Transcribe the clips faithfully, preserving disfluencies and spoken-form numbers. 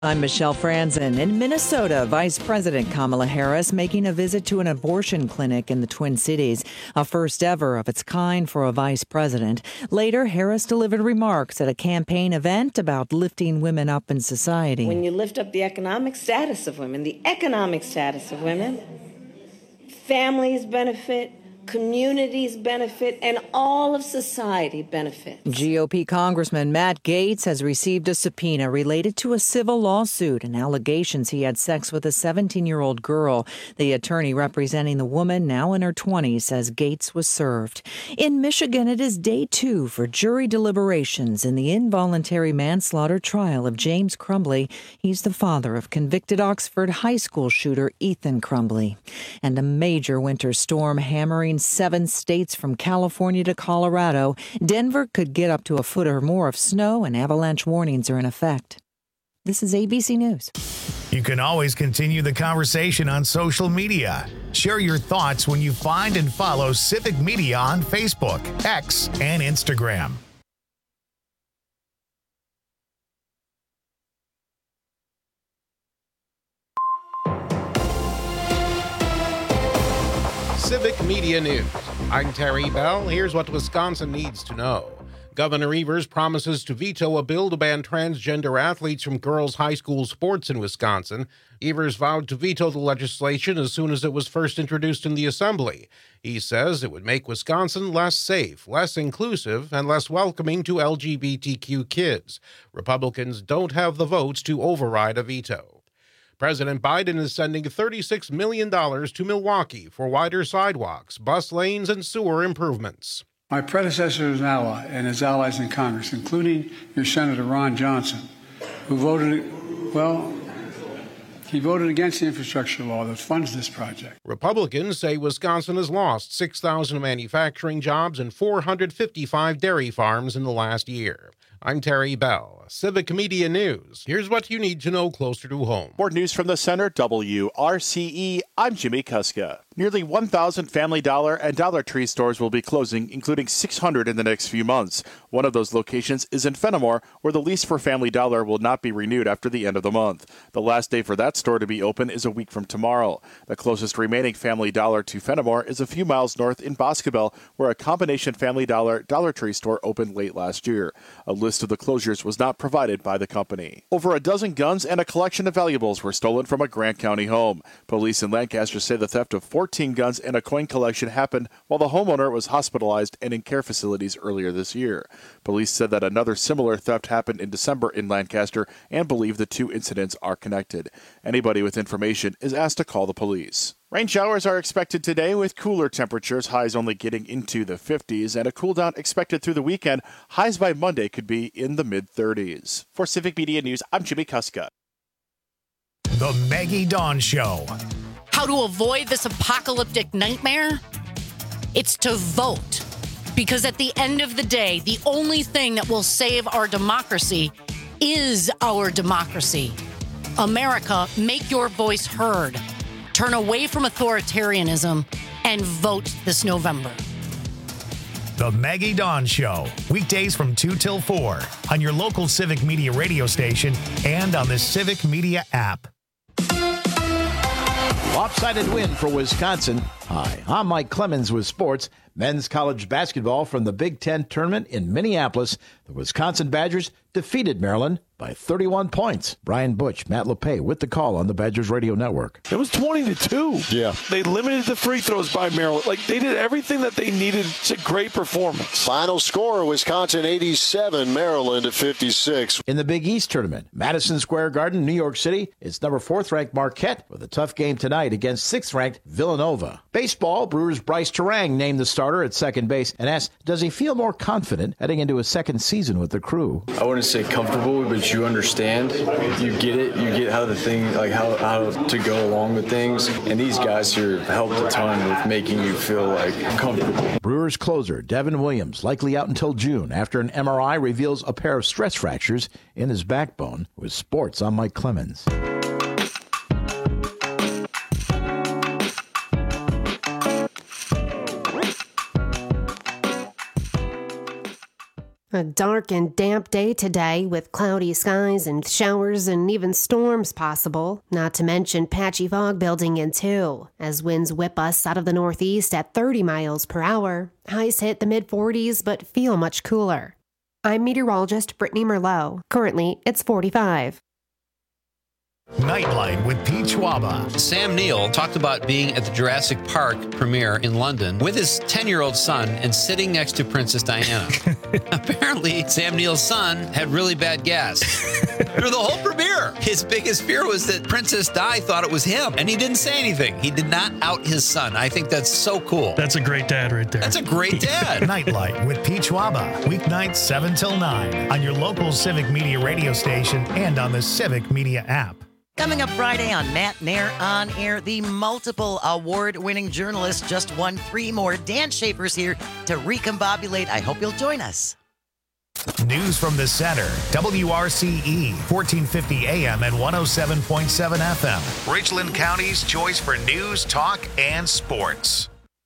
I'm Michelle Franzen. In Minnesota, Vice President Kamala Harris making a visit to an abortion clinic in the Twin Cities, a first ever of its kind for a vice president. Later, Harris delivered remarks at a campaign event about lifting women up in society. When you lift up the economic status of women, the economic status of women, families benefit, communities benefit, and all of society benefits. G O P Congressman Matt Gaetz has received a subpoena related to a civil lawsuit and allegations he had sex with a seventeen-year-old girl. The attorney representing the woman, now in her twenties, says Gaetz was served. In Michigan, it is day two for jury deliberations in the involuntary manslaughter trial of James Crumbley. He's the father of convicted Oxford high school shooter Ethan Crumbley. And a major winter storm hammering seven states from California to Colorado. Denver could get up to a foot or more of snow, and avalanche warnings are in effect. This is A B C News. You can always continue the conversation on social media. Share your thoughts when you find and follow Civic Media on Facebook, X, and Instagram. Civic Media News. I'm Terry Bell. Here's what Wisconsin needs to know. Governor Evers promises to veto a bill to ban transgender athletes from girls' high school sports in Wisconsin. Evers vowed to veto the legislation as soon as it was first introduced in the Assembly. He says it would make Wisconsin less safe, less inclusive, and less welcoming to L G B T Q kids. Republicans don't have the votes to override a veto. President Biden is sending thirty-six million dollars to Milwaukee for wider sidewalks, bus lanes, and sewer improvements. My predecessor is an ally and his allies in Congress, including your Senator Ron Johnson, who voted, well, he voted against the infrastructure law that funds this project. Republicans say Wisconsin has lost six thousand manufacturing jobs and four hundred fifty-five dairy farms in the last year. I'm Terry Bell, Civic Media News. Here's what you need to know closer to home. More news from the center, W R C E. I'm Jimmy Kuska. Nearly one thousand Family Dollar and Dollar Tree stores will be closing, including six hundred in the next few months. One of those locations is in Fenimore, where the lease for Family Dollar will not be renewed after the end of the month. The last day for that store to be open is a week from tomorrow. The closest remaining Family Dollar to Fenimore is a few miles north in Boscobel, where a combination Family Dollar Dollar Tree store opened late last year. A list of the closures was not provided by the company. Over a dozen guns and a collection of valuables were stolen from a Grant County home. Police in Lancaster say the theft of fourteen guns and a coin collection happened while the homeowner was hospitalized and in care facilities earlier this year. Police said that another similar theft happened in December in Lancaster and believe the two incidents are connected. Anybody with information is asked to call the police. Rain showers are expected today with cooler temperatures, highs only getting into the fifties, and a cool down expected through the weekend. Highs by Monday could be in the mid-thirties. For Civic Media News, I'm Jimmy Kuska. The Maggie Dawn Show. How to avoid this apocalyptic nightmare? It's to vote. Because at the end of the day, the only thing that will save our democracy is our democracy. America, make your voice heard. Turn away from authoritarianism and vote this November. The Maggie Dawn Show, weekdays from two till four on your local Civic Media radio station and on the Civic Media app. Lopsided win for Wisconsin. Hi, I'm Mike Clemens with sports. Men's college basketball from the Big Ten tournament in Minneapolis. The Wisconsin Badgers defeated Maryland by thirty-one points. Brian Butch, Matt LePay with the call on the Badgers Radio Network. It was twenty to two. Yeah. They limited the free throws by Maryland. Like, they did everything that they needed. It's a great performance. Final score, Wisconsin eighty-seven, Maryland fifty-six. In the Big East tournament, Madison Square Garden, New York City, it's number fourth-ranked Marquette with a tough game tonight against sixth-ranked Villanova. Baseball, Brewers' Bryce Terang named the starter at second base and asked, does he feel more confident heading into his second season with the Crew? I wouldn't say comfortable, but you understand. You get it. You get how the thing, like how, how to go along with things. And these guys here have helped a ton with making you feel like comfortable. Brewers closer Devin Williams likely out until June after an M R I reveals a pair of stress fractures in his backbone. With sports, I'm Mike Clemens. A dark and damp day today with cloudy skies and showers and even storms possible, not to mention patchy fog building in too, as winds whip us out of the northeast at thirty miles per hour. Highs hit the mid forties but feel much cooler. I'm meteorologist Brittany Merlot. Currently, it's forty-five. Nightlight with Pete Schwaba. Sam Neill talked about being at the Jurassic Park premiere in London with his ten-year-old son and sitting next to Princess Diana. Apparently, Sam Neill's son had really bad gas through the whole premiere. His biggest fear was that Princess Di thought it was him, and he didn't say anything. He did not out his son. I think that's so cool. That's a great dad right there. That's a great dad. Nightlight with Pete Schwaba. Weeknights seven till nine on your local Civic Media radio station and on the Civic Media app. Coming up Friday on Matt Nair On Air, the multiple award-winning journalist just won three more. Dan Schaefer's here to recombobulate. I hope you'll join us. News from the center. W R C E, fourteen fifty A M and one oh seven point seven F M. Richland County's choice for news, talk, and sports.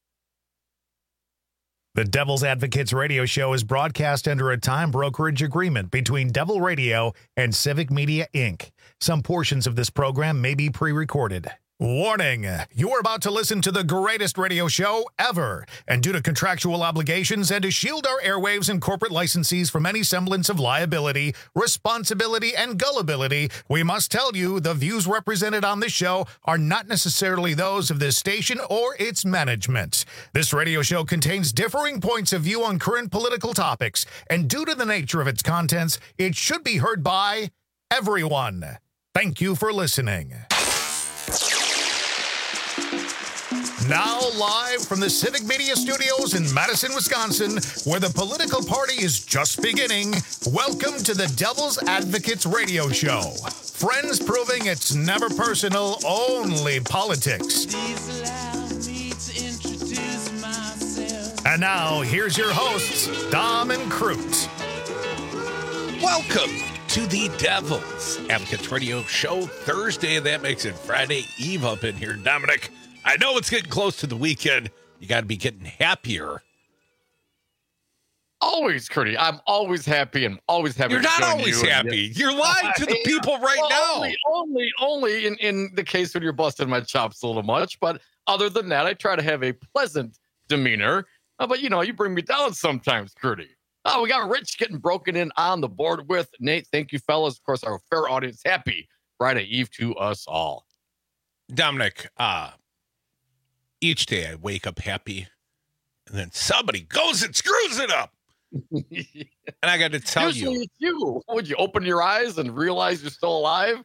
The Devil's Advocates radio show is broadcast under a time brokerage agreement between Devil Radio and Civic Media, Incorporated. Some portions of this program may be pre-recorded. Warning, you are about to listen to the greatest radio show ever. And due to contractual obligations and to shield our airwaves and corporate licensees from any semblance of liability, responsibility, and gullibility, we must tell you the views represented on this show are not necessarily those of this station or its management. This radio show contains differing points of view on current political topics, and due to the nature of its contents, it should be heard by everyone. Thank you for listening. Now live from the Civic Media Studios in Madison, Wisconsin, where the political party is just beginning, welcome to the Devil's Advocates radio show. Friends proving it's never personal, only politics. And now, here's your hosts, Dom and Crute. Welcome to the Devil's Advocates radio show Thursday, and that makes it Friday Eve up in here. Dominic, I know it's getting close to the weekend. You got to be getting happier. Always, Curdy. I'm always happy and always happy. You're to not join always you. happy. You're lying to the people right well, now. Only, only, only in, in the case when you're busting my chops a little much. But other than that, I try to have a pleasant demeanor. Uh, but, you know, you bring me down sometimes, Curdy. Oh, we got Rich getting broken in on the board with Nate. Thank you, fellas. Of course, our fair audience. Happy Friday Eve to us all. Dominic, uh, each day I wake up happy, and then somebody goes and screws it up. And I got to tell Usually you. It's you. Would you open your eyes and realize you're still alive?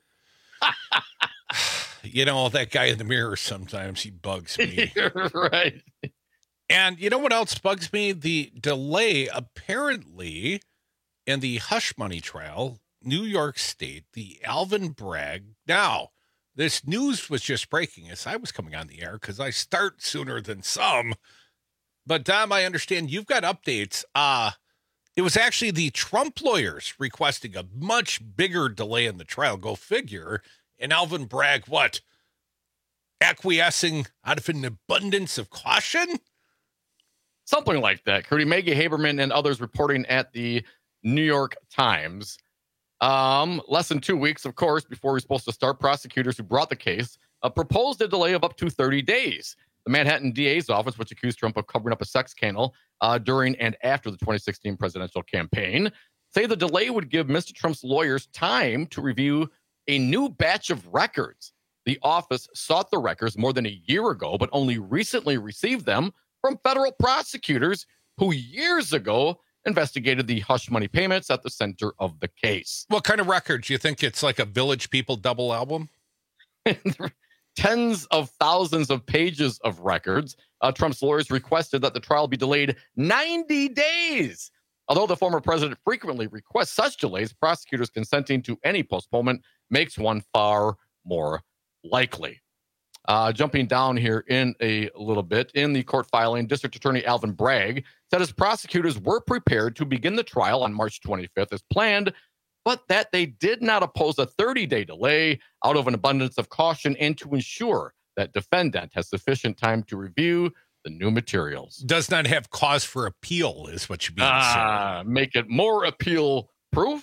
You know, that guy in the mirror, sometimes he bugs me. Right. And you know what else bugs me? The delay, apparently, in the hush money trial, New York State, the Alvin Bragg. Now, this news was just breaking as I was coming on the air because I start sooner than some. But, Dom, I understand you've got updates. Uh, it was actually the Trump lawyers requesting a much bigger delay in the trial. Go figure. And Alvin Bragg, what? Acquiescing out of an abundance of caution? Something like that. Curdy, Maggie Haberman and others reporting at the New York Times. Um, less than two weeks, of course, before we're supposed to start, prosecutors who brought the case uh, proposed a delay of up to thirty days. The Manhattan D A's office, which accused Trump of covering up a sex scandal uh, during and after the twenty sixteen presidential campaign, say the delay would give Mister Trump's lawyers time to review a new batch of records. The office sought the records more than a year ago, but only recently received them from federal prosecutors who years ago investigated the hush money payments at the center of the case. What kind of records? You think it's like a Village People double album? Tens of thousands of pages of records. Uh, Trump's lawyers requested that the trial be delayed ninety days. Although the former president frequently requests such delays, prosecutors consenting to any postponement makes one far more likely. Uh, jumping down here in a little bit, in the court filing, District Attorney Alvin Bragg said his prosecutors were prepared to begin the trial on March twenty-fifth as planned, but that they did not oppose a thirty-day delay out of an abundance of caution and to ensure that defendant has sufficient time to review the new materials. Does not have cause for appeal, is what you mean. Ah, make it more appeal proof.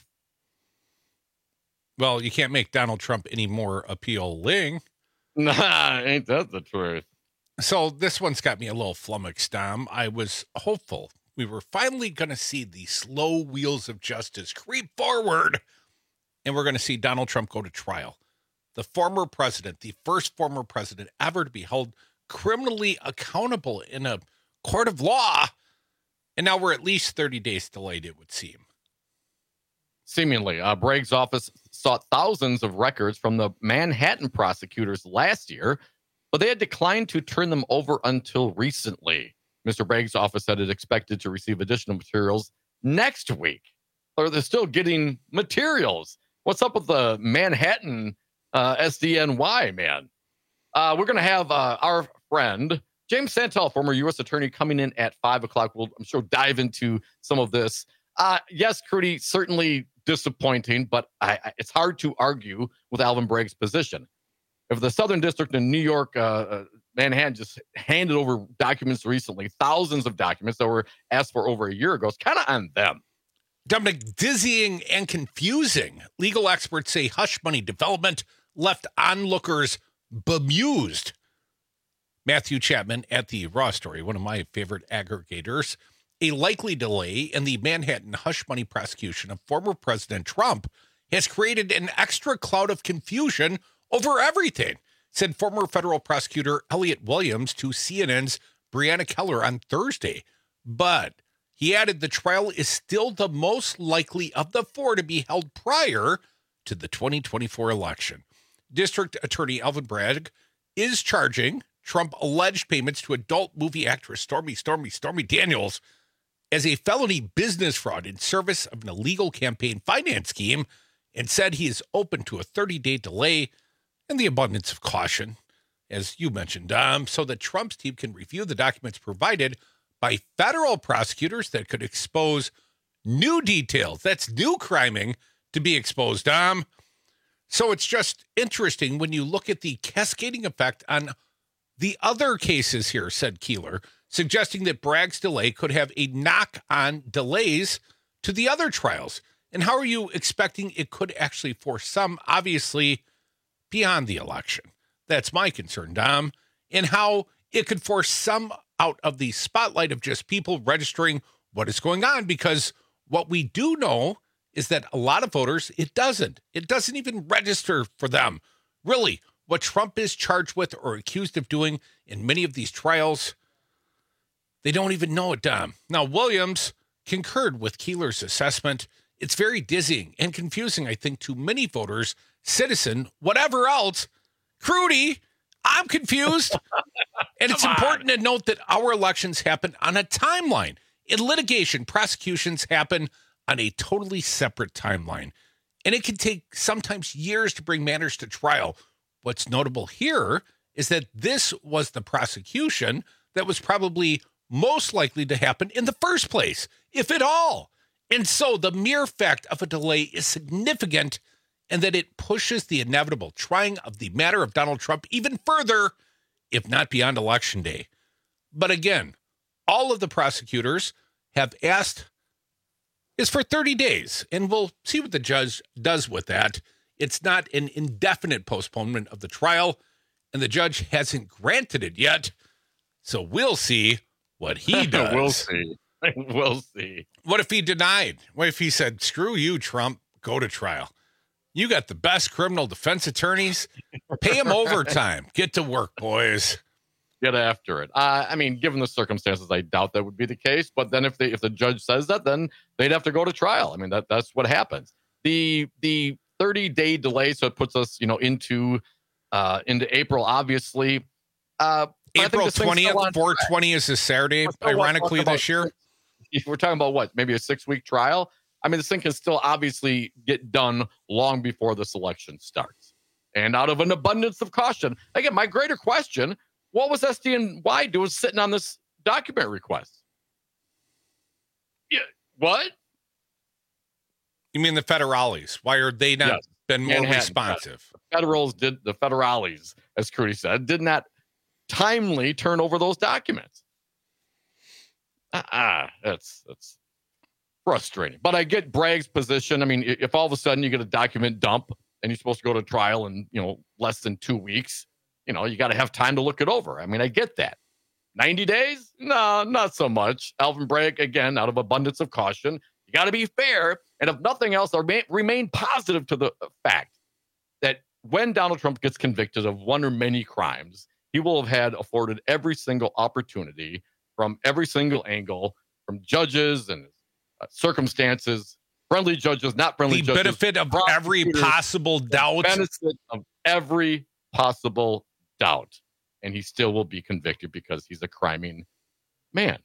Well, you can't make Donald Trump any more appealing. Nah, ain't that the truth? So this one's got me a little flummoxed, Dom. I was hopeful we were finally going to see the slow wheels of justice creep forward, and we're going to see Donald Trump go to trial. The former president, the first former president ever to be held criminally accountable in a court of law. And now we're at least thirty days delayed, it would seem. Seemingly, uh, Bragg's office sought thousands of records from the Manhattan prosecutors last year, but they had declined to turn them over until recently. Mister Bragg's office said it expected to receive additional materials next week. Or they're still getting materials. What's up with the Manhattan uh, S D N Y, man? Uh, we're going to have uh, our friend, James Santel, former U S attorney, coming in at five o'clock. We'll, I'm sure, dive into some of this. Uh, yes, Crudy, certainly disappointing, but I, I, it's hard to argue with Alvin Bragg's position. If the Southern District in New York, uh, uh, Manhattan, just handed over documents recently, thousands of documents that were asked for over a year ago, it's kind of on them. Dominic, dizzying and confusing. Legal experts say hush money development left onlookers bemused. Matthew Chapman at the Raw Story, one of my favorite aggregators. A likely delay in the Manhattan hush money prosecution of former President Trump has created an extra cloud of confusion over everything, said former federal prosecutor Elliot Williams to C N N's Brianna Keller on Thursday. But he added the trial is still the most likely of the four to be held prior to the twenty twenty-four election. District Attorney Alvin Bragg is charging Trump alleged payments to adult movie actress Stormy, Stormy, Stormy Daniels as a felony business fraud in service of an illegal campaign finance scheme, and said he is open to a thirty-day delay and the abundance of caution, as you mentioned, Dom, so that Trump's team can review the documents provided by federal prosecutors that could expose new details. That's new criming to be exposed, Dom. So it's just interesting when you look at the cascading effect on the other cases here, said Keeler, suggesting that Bragg's delay could have a knock-on delays to the other trials. And how are you expecting it could actually force some, obviously, beyond the election? That's my concern, Dom. And how it could force some out of the spotlight of just people registering what is going on. Because what we do know is that a lot of voters, it doesn't. It doesn't even register for them. Really, what Trump is charged with or accused of doing in many of these trials, they don't even know it, Dom. Now, Williams concurred with Keeler's assessment. It's very dizzying and confusing, I think, to many voters, citizen, whatever else. Crudy, I'm confused. And it's important to note that our elections happen on a timeline. In litigation, prosecutions happen on a totally separate timeline. And it can take sometimes years to bring matters to trial. What's notable here is that this was the prosecution that was probably most likely to happen in the first place, if at all. And so the mere fact of a delay is significant, and that it pushes the inevitable trying of the matter of Donald Trump even further, if not beyond Election Day. But again, all of the prosecutors have asked is for thirty days, and we'll see what the judge does with that. It's not an indefinite postponement of the trial, and the judge hasn't granted it yet. So we'll see what he does. We'll see. We'll see. What if he denied? What if he said, screw you, Trump, go to trial? You got the best criminal defense attorneys. Pay them overtime. Get to work, boys. Get after it. Uh, I mean, given the circumstances, I doubt that would be the case. But then if they, if the judge says that, then they'd have to go to trial. I mean, that that's what happens. The the thirty-day delay, so it puts us, you know, into uh, into April, obviously. Uh, April twentieth, four twenty is a Saturday, ironically, about, this year. If we're talking about what, maybe a six-week trial? I mean, this thing can still obviously get done long before this election starts. And out of an abundance of caution, again, my greater question, what was S D N Y doing sitting on this document request? Yeah, what? You mean the federales? Why are they not yes. been more Manhattan, responsive? The federals did, the federales, as Crudy said, did not timely turn over those documents. Ah, that's that's frustrating. But I get Bragg's position. I mean, if all of a sudden you get a document dump and you're supposed to go to trial in, you know, less than two weeks, you know, you got to have time to look it over. I mean, I get that. ninety days? No, not so much. Alvin Bragg, again, out of abundance of caution, you got to be fair. And if nothing else, remain, remain positive to the fact that when Donald Trump gets convicted of one or many crimes, he will have had afforded every single opportunity from every single angle, from judges and uh, circumstances, friendly judges, not friendly the judges. The benefit of every possible doubt. The benefit of every possible doubt. And he still will be convicted because he's a criming man.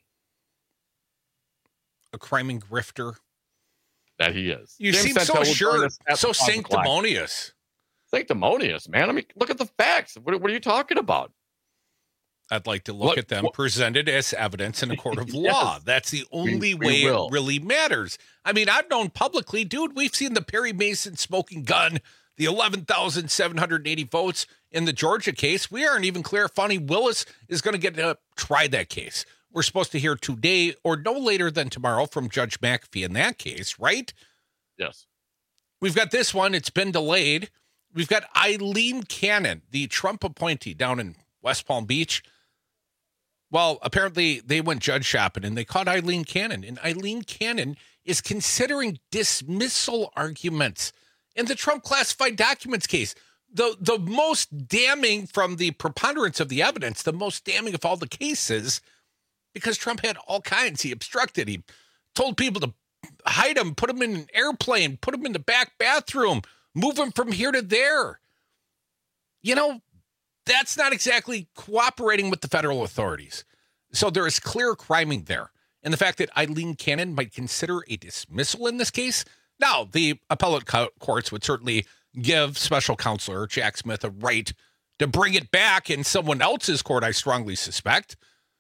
A criming grifter. That he is. You James seem Santel so sure, so sanctimonious. Sanctimonious, man. I mean, look at the facts. What, what are you talking about? I'd like to look what, at them what, presented as evidence in a court of yes. law. That's the only we, way we will. it really matters. I mean, I've known publicly, dude, we've seen the Perry Mason smoking gun, the eleven thousand seven hundred eighty votes in the Georgia case. We aren't even clear if Fani Willis is going to get to try that case. We're supposed to hear today or no later than tomorrow from Judge McAfee in that case, right? Yes. We've got this one. It's been delayed. We've got Eileen Cannon, the Trump appointee down in West Palm Beach. Well, apparently they went judge shopping and they caught Eileen Cannon. And Eileen Cannon is considering dismissal arguments in the Trump classified documents case. The, the most damning from the preponderance of the evidence, the most damning of all the cases, because Trump had all kinds. He obstructed. He told people to hide him, put him in an airplane, put him in the back bathroom, move him from here to there. You know, that's not exactly cooperating with the federal authorities. So there is clear criming there. And the fact that Eileen Cannon might consider a dismissal in this case. Now, the appellate co- courts would certainly give special counsel Jack Smith a right to bring it back in someone else's court, I strongly suspect.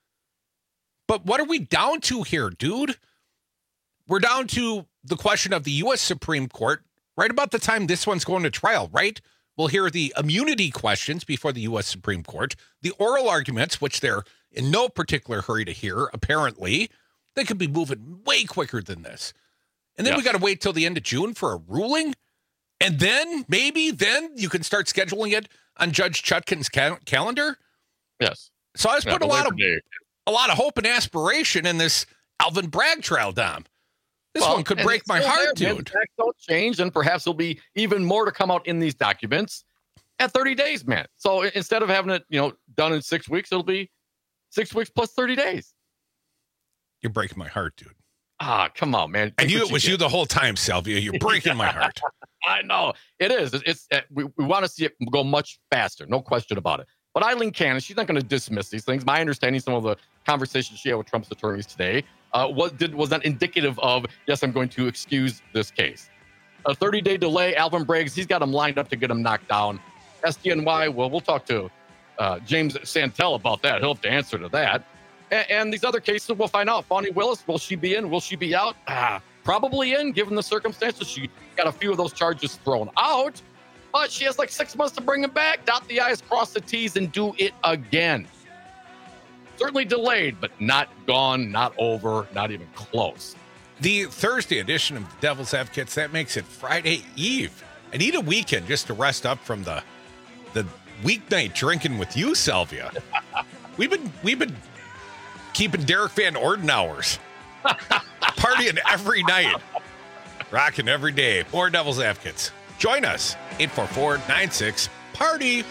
But what are we down to here, dude? We're down to the question of the U S Supreme Court right about the time this one's going to trial, right? We'll hear the immunity questions before the U S Supreme Court, the oral arguments, which they're in no particular hurry to hear, apparently. They could be moving way quicker than this. And then yes. we got to wait till the end of June for a ruling. And then maybe then you can start scheduling it on Judge Chutkan's cal- calendar. Yes. So I was yeah, putting a lot of day. a lot of hope and aspiration in this Alvin Bragg trial, Dom. This well, one could break my heart, there, dude. Facts don't change, and perhaps there'll be even more to come out in these documents at thirty days, man. So instead of having it, you know, done in six weeks, it'll be six weeks plus thirty days. You're breaking my heart, dude. Ah, come on, man. I knew it was you the whole time, Salvia. You're breaking my heart. I know. It is. It's, it's uh, we, we want to see it go much faster. No question about it. But Eileen Cannon, she's not going to dismiss these things. My understanding, some of the conversations she had with Trump's attorneys today uh, was did was not indicative of, yes, I'm going to excuse this case. A thirty-day delay, Alvin Bragg, he's got them lined up to get him knocked down. S D N Y, well, we'll talk to uh, James Santel about that. He'll have to answer to that. And, and these other cases, we'll find out. Fani Willis, will she be in? Will she be out? Ah, probably in, given the circumstances. She got a few of those charges thrown out. But she has like six months to bring him back. Dot the I's, cross the T's, and do it again. Certainly delayed, but not gone, not over, not even close. The Thursday edition of the Devil's Advocates, that makes it Friday Eve. I need a weekend just to rest up from the the weeknight drinking with you, Salvia. we've been we've been keeping Derek Van Orden hours. Partying every night. Rocking every day. More Devil's Advocates. Join us. eight four four, nine six, party.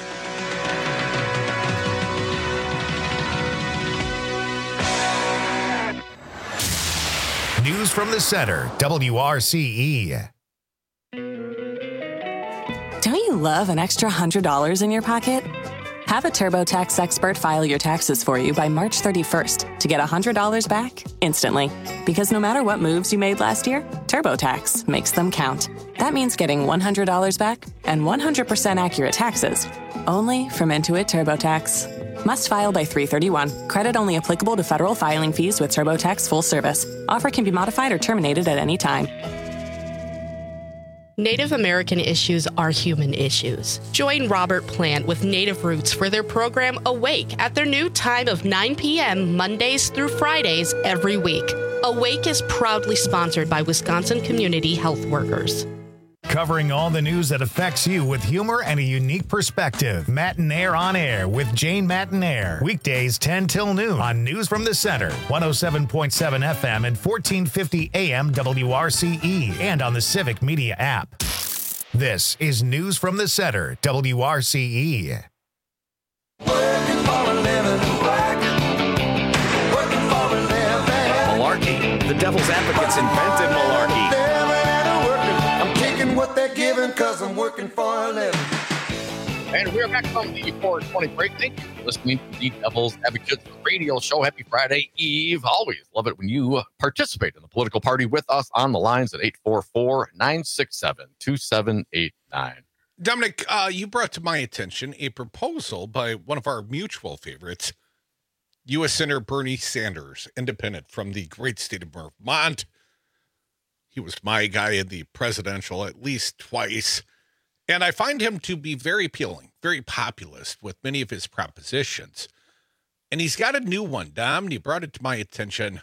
News from the center. W R C E. Don't you love an extra one hundred dollars in your pocket? Have a TurboTax expert file your taxes for you by March thirty-first to get one hundred dollars back instantly. Because no matter what moves you made last year, TurboTax makes them count. That means getting one hundred dollars back and one hundred percent accurate taxes only from Intuit TurboTax. Must file by three thirty-one. Credit only applicable to federal filing fees with TurboTax full service. Offer can be modified or terminated at any time. Native American issues are human issues. Join Robert Plant with Native Roots for their program Awake at their new time of nine p.m. Mondays through Fridays every week. Awake is proudly sponsored by Wisconsin Community Health Workers. Covering all the news that affects you with humor and a unique perspective. Matt and Air on Air with Jane Matt and Air. Weekdays ten till noon on News from the Center. one oh seven point seven F M and fourteen fifty A M W R C E. And on the Civic Media app. This is News from the Center, W R C E. Working for a living, working, working for a living. Malarkey. The Devil's Advocates invented malarkey. What they're giving, cause I'm working for a living. And we're back from the four twenty break. Thank you for listening to the Devil's Advocates radio show. Happy Friday Eve. Always love it when you participate in the political party with us on the lines at eight four four, nine six seven, two seven eight nine. Dominic, uh, you brought to my attention a proposal by one of our mutual favorites, U S Senator Bernie Sanders, independent from the great state of Vermont. He was my guy in the presidential at least twice. And I find him to be very appealing, very populist with many of his propositions. And he's got a new one, Dom, and he brought it to my attention,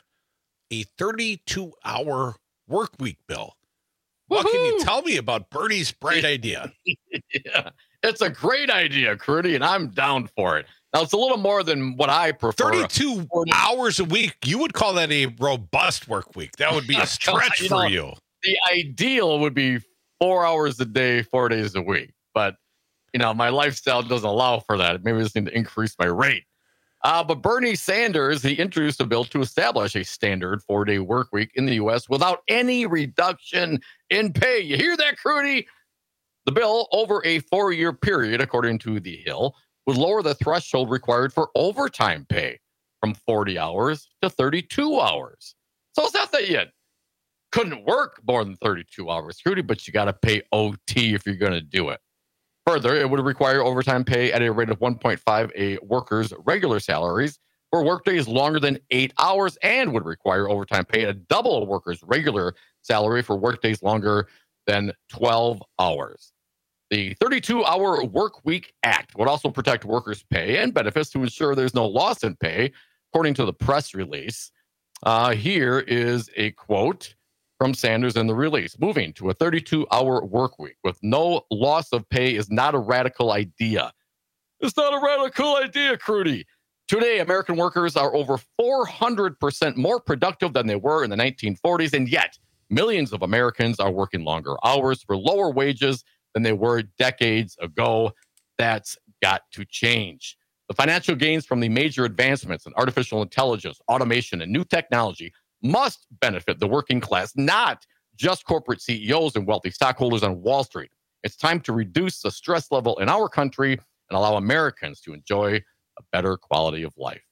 a thirty-two hour work week bill. What Woo-hoo! Can you tell me about Bernie's bright idea? Yeah, it's a great idea, Crudy, and I'm down for it. Now, it's a little more than what I prefer. thirty-two hours a week. You would call that a robust work week. That would be a stretch you for know, you. The ideal would be four hours a day, four days a week. But, you know, my lifestyle doesn't allow for that. Maybe I just need to increase my rate. Uh, but Bernie Sanders, he introduced a bill to establish a standard four-day work week in the U S without any reduction in pay. You hear that, Crudy? The bill, over a four-year period, according to The Hill, would lower the threshold required for overtime pay from forty hours to thirty-two hours. So it's not that you couldn't work more than thirty-two hours, Crudy, but you got to pay O T if you're going to do it. Further, it would require overtime pay at a rate of one point five a worker's regular salaries for workdays longer than eight hours and would require overtime pay at double a worker's regular salary for workdays longer than twelve hours. The thirty-two hour Work Week Act would also protect workers' pay and benefits to ensure there's no loss in pay, according to the press release. Uh, here is a quote from Sanders in the release. Moving to a thirty-two hour work week with no loss of pay is not a radical idea. It's not a radical idea, Crudy. Today, American workers are over four hundred percent more productive than they were in the nineteen forties, and yet millions of Americans are working longer hours for lower wages than they were decades ago. That's got to change. The financial gains from the major advancements in artificial intelligence, automation, and new technology must benefit the working class, not just corporate C E Os and wealthy stockholders on Wall Street. It's time to reduce the stress level in our country and allow Americans to enjoy a better quality of life.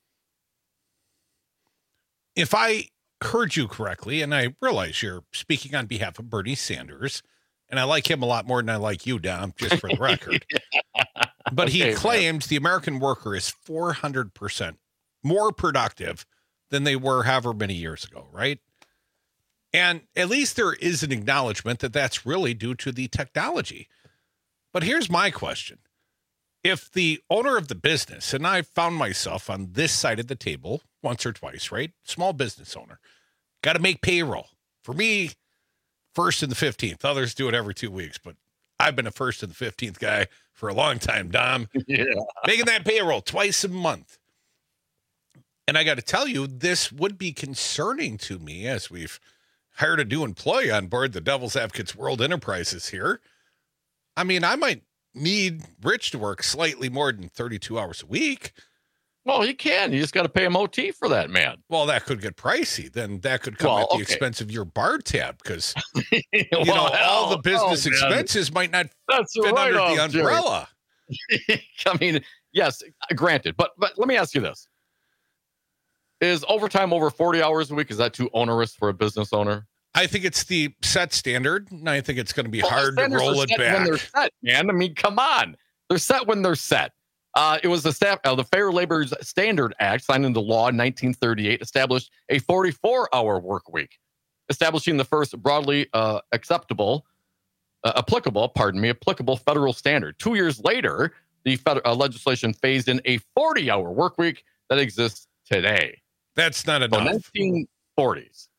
If I heard you correctly, and I realize you're speaking on behalf of Bernie Sanders, and I like him a lot more than I like you, Dom, just for the record. But he okay, claims man. the American worker is four hundred percent more productive than they were however many years ago, right? And at least there is an acknowledgement that that's really due to the technology. But here's my question. If the owner of the business, and I found myself on this side of the table once or twice, right? Small business owner, got to make payroll. For me, first and the fifteenth. Others do it every two weeks, but I've been a first and the fifteenth guy for a long time, Dom. Yeah. Making that payroll twice a month. And I got to tell you, this would be concerning to me as we've hired a new employee on board the Devil's Advocates World Enterprises here. I mean, I might need Rich to work slightly more than thirty-two hours a week. Well, you can. You just got to pay him O T for that, man. Well, that could get pricey. Then that could come well, at the okay. expense of your bar tab because, you well, know, all the business oh, expenses might not That's fit right under off, the umbrella. I mean, yes, granted. But but let me ask you this. Is overtime over forty hours a week, is that too onerous for a business owner? I think it's the set standard, and I think it's going to be well, hard to roll it back. When they're set, man. I mean, come on. They're set when they're set. Uh, it was the staff, uh, the Fair Labor Standard Act, signed into law in nineteen thirty-eight, established a forty-four hour work week, establishing the first broadly uh, acceptable uh, applicable, pardon me, applicable federal standard. Two years later, the federal uh, legislation phased in a forty-hour work week that exists today. That's not enough. So nineteen forties.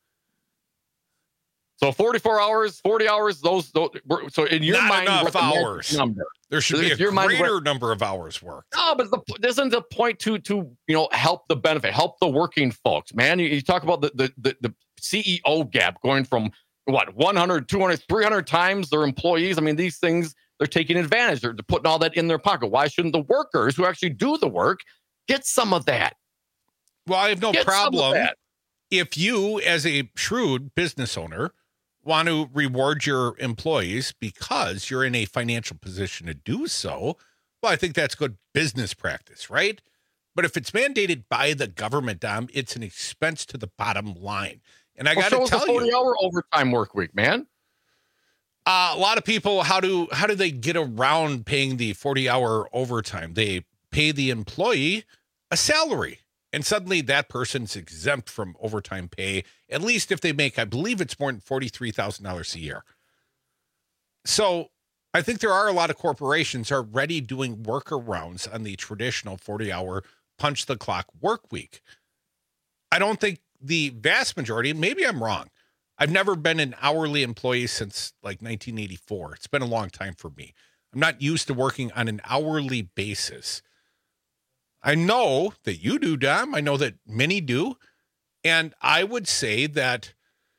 So forty-four hours, forty hours, those, those so in your not mind, enough hours. Number. There should be a your greater mind, number of hours worked. No, but the, this isn't the point to, to, you know, help the benefit, help the working folks, man. You, you talk about the, the, the, the C E O gap going from, what, one hundred, two hundred, three hundred times their employees. I mean, these things, they're taking advantage. They're, they're putting all that in their pocket. Why shouldn't the workers who actually do the work get some of that? Well, I have no get problem if you, as a shrewd business owner, want to reward your employees because you're in a financial position to do so. Well, I think that's good business practice, right? But if it's mandated by the government, Dom, it's an expense to the bottom line. And I well, got to so tell you, forty-hour overtime work week, man. Uh, a lot of people, how do how do they get around paying the forty-hour overtime? They pay the employee a salary, and suddenly that person's exempt from overtime pay, at least if they make, I believe it's more than forty-three thousand dollars a year. So I think there are a lot of corporations already doing workarounds on the traditional forty-hour punch-the-clock work week. I don't think the vast majority, maybe I'm wrong. I've never been an hourly employee since like nineteen eighty-four. It's been a long time for me. I'm not used to working on an hourly basis. I know that you do, Dom. I know that many do. And I would say that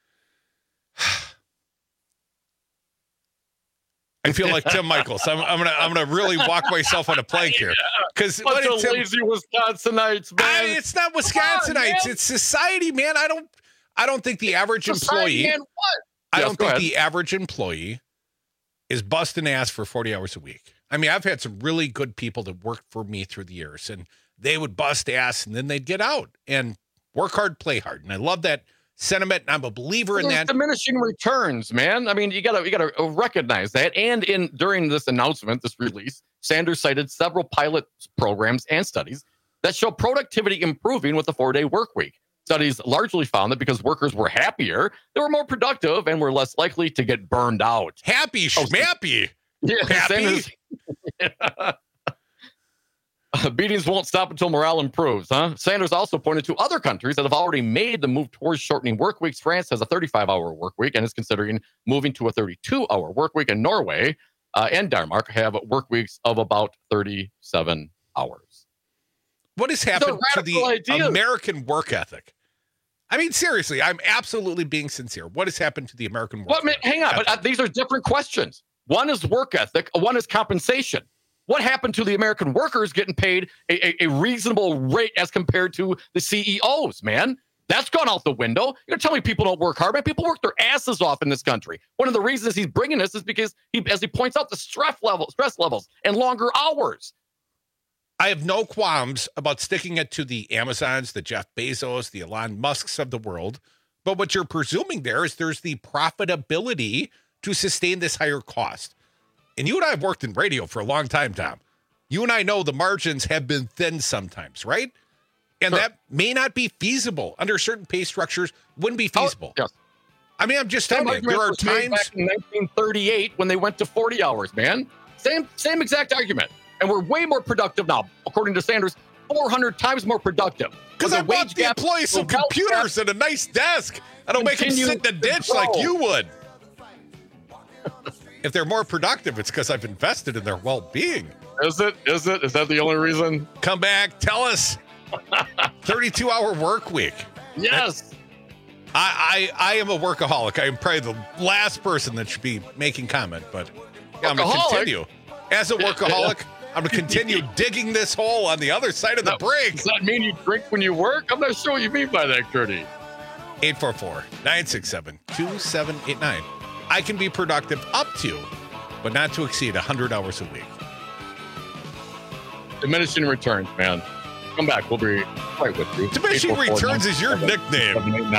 I feel like Tim Michaels. I'm, I'm gonna I'm gonna really walk myself on a plank here. Because bunch of lazy Wisconsinites, man. I, it's not Wisconsinites. On, it's society, man. I don't I don't think the average society, employee. Man, what? I yes, don't think ahead. the average employee is busting ass for forty hours a week. I mean, I've had some really good people that worked for me through the years, and they would bust ass and then they'd get out and work hard, play hard. And I love that sentiment. And I'm a believer in There's that. Diminishing returns, man. I mean, you gotta you gotta recognize that. And in during this announcement, this release, Sanders cited several pilot programs and studies that show productivity improving with the four-day work week. Studies largely found that because workers were happier, they were more productive and were less likely to get burned out. Happy, schmappy. Yeah, happy. Sanders, yeah. Uh, beatings won't stop until morale improves, huh? Sanders also pointed to other countries that have already made the move towards shortening work weeks. France has a thirty-five-hour work week and is considering moving to a thirty-two-hour work week. And Norway uh, and Denmark have work weeks of about thirty-seven hours. What has happened to the ideas. American work ethic? I mean, seriously, I'm absolutely being sincere. What has happened to the American work well, I mean, ethic? hang on, but uh, these are different questions. One is work ethic, one is compensation. What happened to the American workers getting paid a, a, a reasonable rate as compared to the C E Os, man? That's gone out the window. You're going to tell me people don't work hard, man? People work their asses off in this country. One of the reasons he's bringing this is because, he, as he points out, the stress levels, stress levels and longer hours. I have no qualms about sticking it to the Amazons, the Jeff Bezos, the Elon Musks of the world. But what you're presuming there is there's the profitability to sustain this higher cost. And you and I have worked in radio for a long time, Tom. You and I know the margins have been thin sometimes, right? And sure. that may not be feasible under certain pay structures. Wouldn't be feasible. Oh, yes. I mean, I'm just telling you, there are times back in nineteen thirty-eight when they went to forty hours, man. Same, same exact argument. And we're way more productive now, according to Sanders, four hundred times more productive. Because I bought the employees some computers and a nice desk. I don't make them sit in the ditch like you would. If they're more productive, it's because I've invested in their well-being. Is it? Is it? Is that the only reason? Come back. Tell us. thirty-two hour work week. Yes. I, I I am a workaholic. I am probably the last person that should be making comment, but yeah, I'm going to continue. As a workaholic, I'm going to continue digging this hole on the other side of the break. Does that mean you drink when you work? I'm not sure what you mean by that, Curdy. eight four four, nine six seven, two seven eight nine. I can be productive up to, but not to exceed one hundred hours a week. Diminishing returns, man. Come back. We'll be right with you. Diminishing returns is your nickname.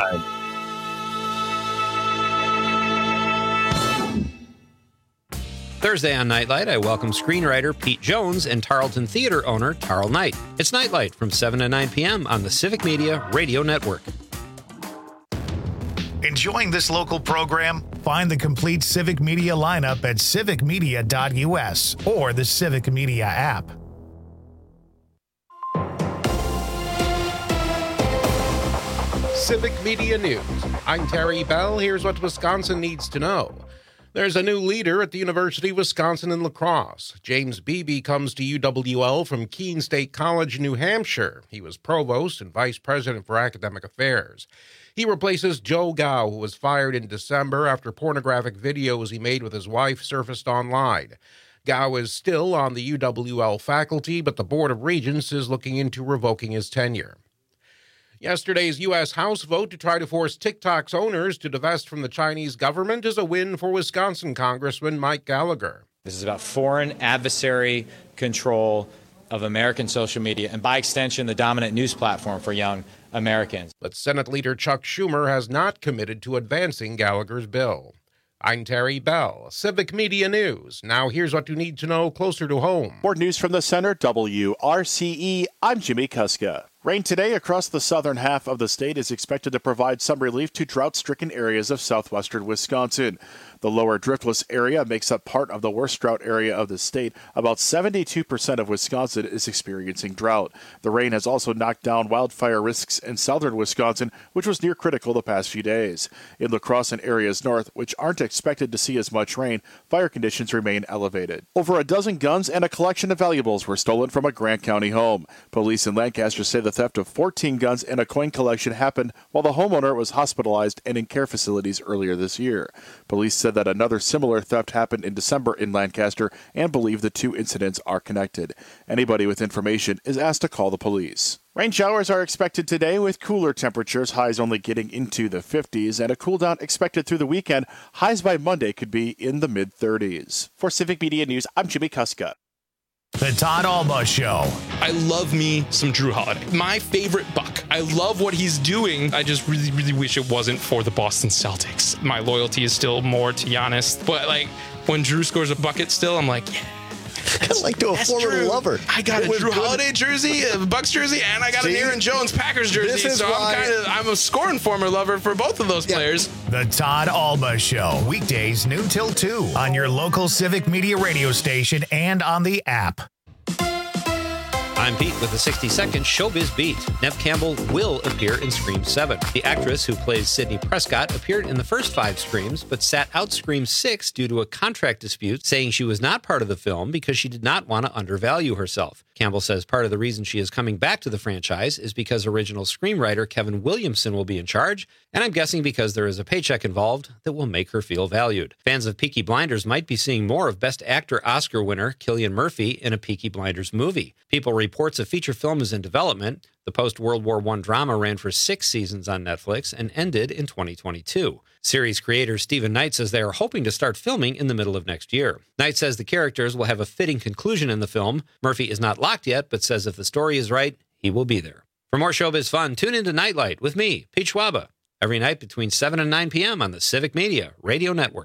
Thursday on Nightlight, I welcome screenwriter Pete Jones and Tarleton Theater owner Tarl Knight. It's Nightlight from seven to nine p.m. on the Civic Media Radio Network. Enjoying this local program? Find the complete Civic Media lineup at civic media dot u s or the Civic Media app. Civic Media News. I'm Terry Bell. Here's what Wisconsin needs to know. There's a new leader at the University of Wisconsin in La Crosse. James Beebe comes to U W L from Keene State College, New Hampshire. He was provost and vice president for academic affairs. He replaces Joe Gao, who was fired in December after pornographic videos he made with his wife surfaced online. Gao is still on the U W L faculty, but the Board of Regents is looking into revoking his tenure. Yesterday's U S House vote to try to force TikTok's owners to divest from the Chinese government is a win for Wisconsin Congressman Mike Gallagher. This is about foreign adversary control of American social media and, by extension, the dominant news platform for young Americans. But Senate Leader Chuck Schumer has not committed to advancing Gallagher's bill. I'm Terry Bell, Civic Media News. Now here's what you need to know closer to home. More news from the center, W R C E. I'm Jimmy Kuska. Rain today across the southern half of the state is expected to provide some relief to drought-stricken areas of southwestern Wisconsin. The lower driftless area makes up part of the worst drought area of the state. About seventy-two percent of Wisconsin is experiencing drought. The rain has also knocked down wildfire risks in southern Wisconsin, which was near critical the past few days. In La Crosse and areas north, which aren't expected to see as much rain, fire conditions remain elevated. Over a dozen guns and a collection of valuables were stolen from a Grant County home. Police in Lancaster say the theft of fourteen guns and a coin collection happened while the homeowner was hospitalized and in care facilities earlier this year. Police said that another similar theft happened in December in Lancaster and believe the two incidents are connected. Anybody with information is asked to call the police. Rain showers are expected today with cooler temperatures, highs only getting into the fifties, and a cool down expected through the weekend. Highs by Monday could be in the mid thirties. For Civic Media News, I'm Jimmy Kuska. The Todd Alba Show. I love me some Drew Holiday. My favorite Buck. I love what he's doing. I just really, really wish it wasn't for the Boston Celtics. My loyalty is still more to Giannis. But, like, when Drew scores a bucket still, I'm like, yeah. Kind of like to a former true. lover. I got It a was Drew good. Holiday jersey, a Bucks jersey, and I got See? an Aaron Jones Packers jersey. This is so why- I'm kind of I'm a scoring former lover for both of those players. The Todd Alba Show. Weekdays noon till two on your local Civic Media radio station and on the app. I'm Pete with the sixty second Showbiz Beat. Neve Campbell will appear in Scream seven. The actress who plays Sidney Prescott appeared in the first five Screams, but sat out Scream six due to a contract dispute, saying she was not part of the film because she did not want to undervalue herself. Campbell says part of the reason she is coming back to the franchise is because original screenwriter Kevin Williamson will be in charge, and I'm guessing because there is a paycheck involved that will make her feel valued. Fans of Peaky Blinders might be seeing more of Best Actor Oscar winner Cillian Murphy in a Peaky Blinders movie. People reports a feature film is in development. The post-World War One drama ran for six seasons on Netflix and ended in twenty twenty-two. Series creator Stephen Knight says they are hoping to start filming in the middle of next year. Knight says the characters will have a fitting conclusion in the film. Murphy is not locked yet, but says if the story is right, he will be there. For more showbiz fun, tune into Nightlight with me, Pete Schwaba, every night between seven and nine p.m. on the Civic Media Radio Network.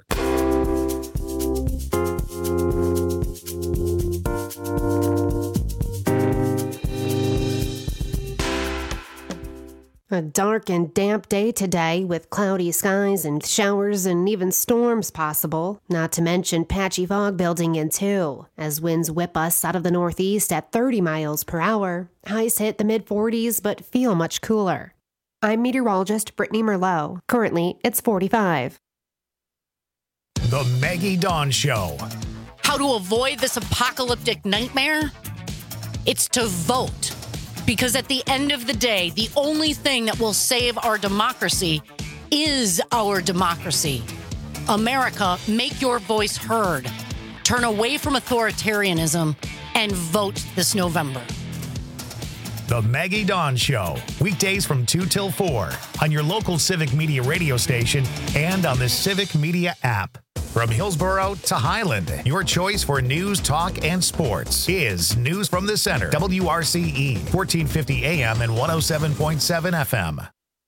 A dark and damp day today with cloudy skies and showers and even storms possible, not to mention patchy fog building in too, as winds whip us out of the northeast at thirty miles per hour. Highs hit the mid forties but feel much cooler. I'm meteorologist Brittany Merlot. Currently, it's forty-five. The Maggie Dawn Show. How to avoid this apocalyptic nightmare? It's to vote. Because at the end of the day, the only thing that will save our democracy is our democracy. America, make your voice heard. Turn away from authoritarianism and vote this November. The Maggie Dawn Show. Weekdays from two till four on your local Civic Media radio station and on the Civic Media app. From Hillsborough to Highland, your choice for news, talk, and sports is News from the Center. W R C E, fourteen fifty A M and one oh seven point seven F M.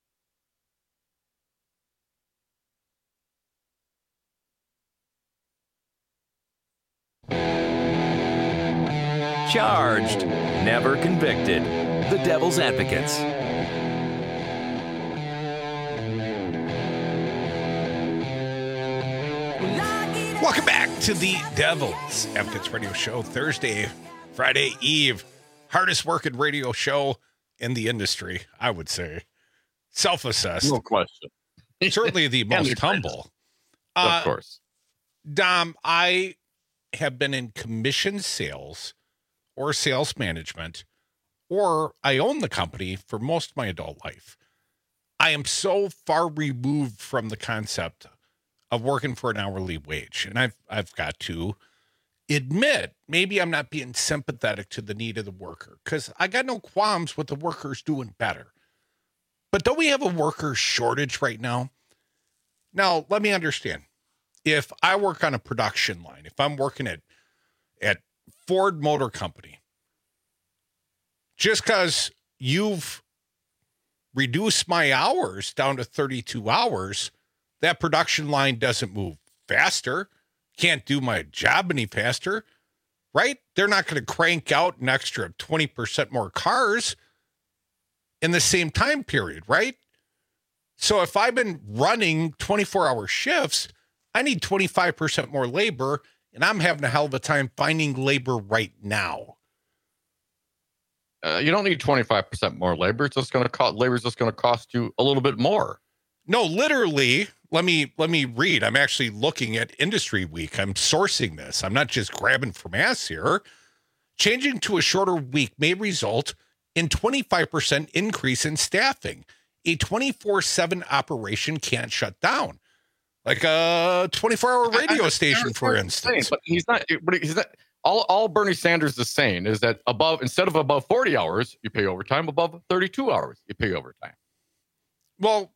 Charged, never convicted. The Devil's Advocates. Welcome back to the Devil's Advocates Radio Show, Thursday, Friday Eve. Hardest working radio show in the industry, I would say. Self-assessed. No question. Certainly the most the humble. Of Uh, course. Dom, I have been in commission sales or sales management, or I own the company for most of my adult life. I am so far removed from the concept of working for an hourly wage. And I've I've got to admit, maybe I'm not being sympathetic to the need of the worker, because I got no qualms with the workers doing better. But don't we have a worker shortage right now? Now, let me understand. If I work on a production line, if I'm working at at Ford Motor Company, just because you've reduced my hours down to thirty-two hours, that production line doesn't move faster, can't do my job any faster, right? They're not going to crank out an extra twenty percent more cars in the same time period, right? So if I've been running twenty-four hour shifts, I need twenty-five percent more labor, and I'm having a hell of a time finding labor right now. Uh, you don't need twenty-five percent more labor. It's just going to cost, labor is just going to cost you a little bit more. No, literally, let me let me read. I'm actually looking at Industry Week. I'm sourcing this. I'm not just grabbing from ass here. Changing to a shorter week may result in twenty-five percent increase in staffing. A twenty-four seven operation can't shut down. Like a twenty-four hour radio I, I, station, for instance. Saying, but he's not, but he's not, all, all Bernie Sanders is saying is that above, instead of above forty hours, you pay overtime. Above thirty-two hours, you pay overtime. Well,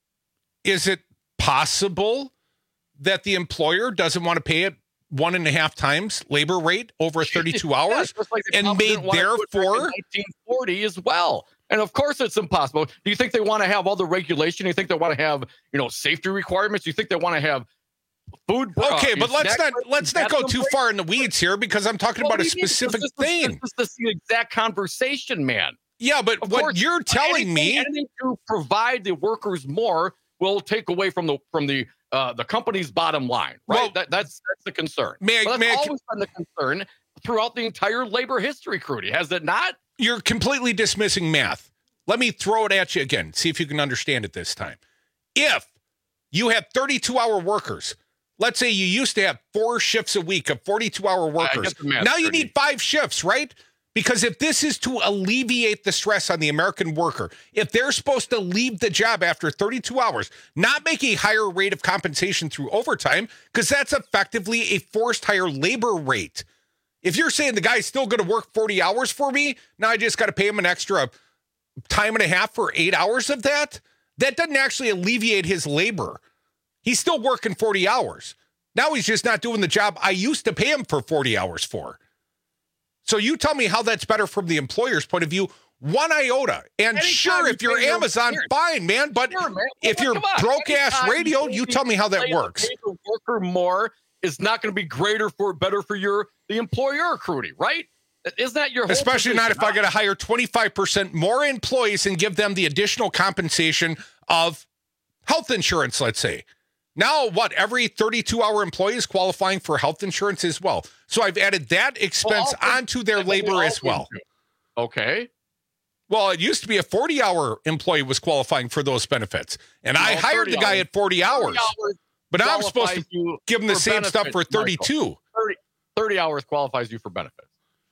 is it possible that the employer doesn't want to pay it one and a half times labor rate over thirty-two hours, yeah, like and made therefore nineteen forty as well? And of course, it's impossible. Do you think they want to have all the regulation? Do you think they want to have, you know, safety requirements? Do you think they want to have food? Okay, uh, but let's not let's not go too far in the weeds here, because I'm talking well, about a specific this, thing. This is the exact conversation, man. Yeah, but of what course, you're telling anything, me, anything to provide the workers more will take away from the from the uh, the company's bottom line, right? Well, that, that's that's the concern. May I, well, that's may I, always been the concern throughout the entire labor history, Crudy, has it not? You're completely dismissing math. Let me throw it at you again. See if you can understand it this time. If you have thirty-two hour workers, let's say you used to have four shifts a week of forty-two hour workers. Now you need five shifts, right? Because if this is to alleviate the stress on the American worker, if they're supposed to leave the job after thirty-two hours, not make a higher rate of compensation through overtime, because that's effectively a forced higher labor rate. If you're saying the guy's still going to work forty hours for me, now I just got to pay him an extra time and a half for eight hours of that, that doesn't actually alleviate his labor. He's still working forty hours. Now he's just not doing the job I used to pay him for forty hours for. So you tell me how that's better from the employer's point of view, one iota. And Anytime sure, if you're Amazon, your, fine, man. But sure, man. if well, you're broke-ass radio, you, you tell me how that works. Pay the worker more is not going to be greater for better for your the employer, Crudy, right? Isn't that your whole Especially position? not if I got to hire twenty-five percent more employees and give them the additional compensation of health insurance, let's say. Now, what, every thirty-two hour employee is qualifying for health insurance as well. So I've added that expense well, onto their labor as well. Okay. Well, it used to be a forty hour employee was qualifying for those benefits. And no, I hired the guy hours. at forty hours. hours but now I'm supposed to give him the same benefits, stuff for thirty-two. thirty, thirty hours qualifies you for benefits.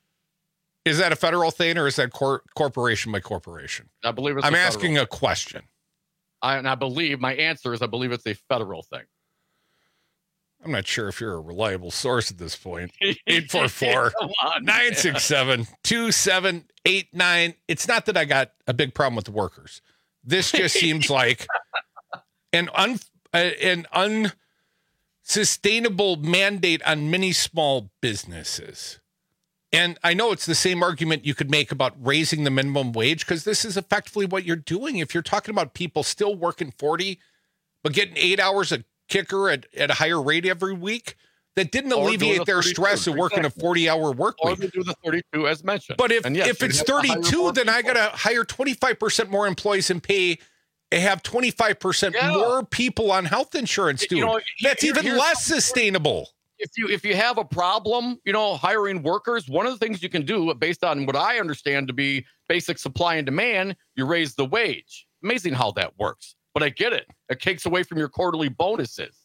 Is that a federal thing, or is that cor- corporation by corporation? I believe it's I'm a asking federal. a question. I, and I believe my answer is I believe it's a federal thing. I'm not sure if you're a reliable source at this point. eight four four, nine six seven, two seven eight nine. It's not that I got a big problem with the workers. This just seems like an un an unsustainable mandate on many small businesses. And I know it's the same argument you could make about raising the minimum wage, because this is effectively what you're doing. If you're talking about people still working forty, but getting eight hours a kicker at, at a higher rate every week, that didn't alleviate their stress of working exactly. a forty hour work or week. Or do the thirty-two as mentioned. But if, yes, if it's thirty-two, then I got to hire twenty-five percent more employees and pay and have twenty-five percent yeah. more people on health insurance, dude. You know, That's here, even less sustainable. if you if you have a problem, you know, hiring workers, one of the things you can do, based on what I understand to be basic supply and demand, you raise the wage. Amazing how that works. But I get it. It takes away from your quarterly bonuses.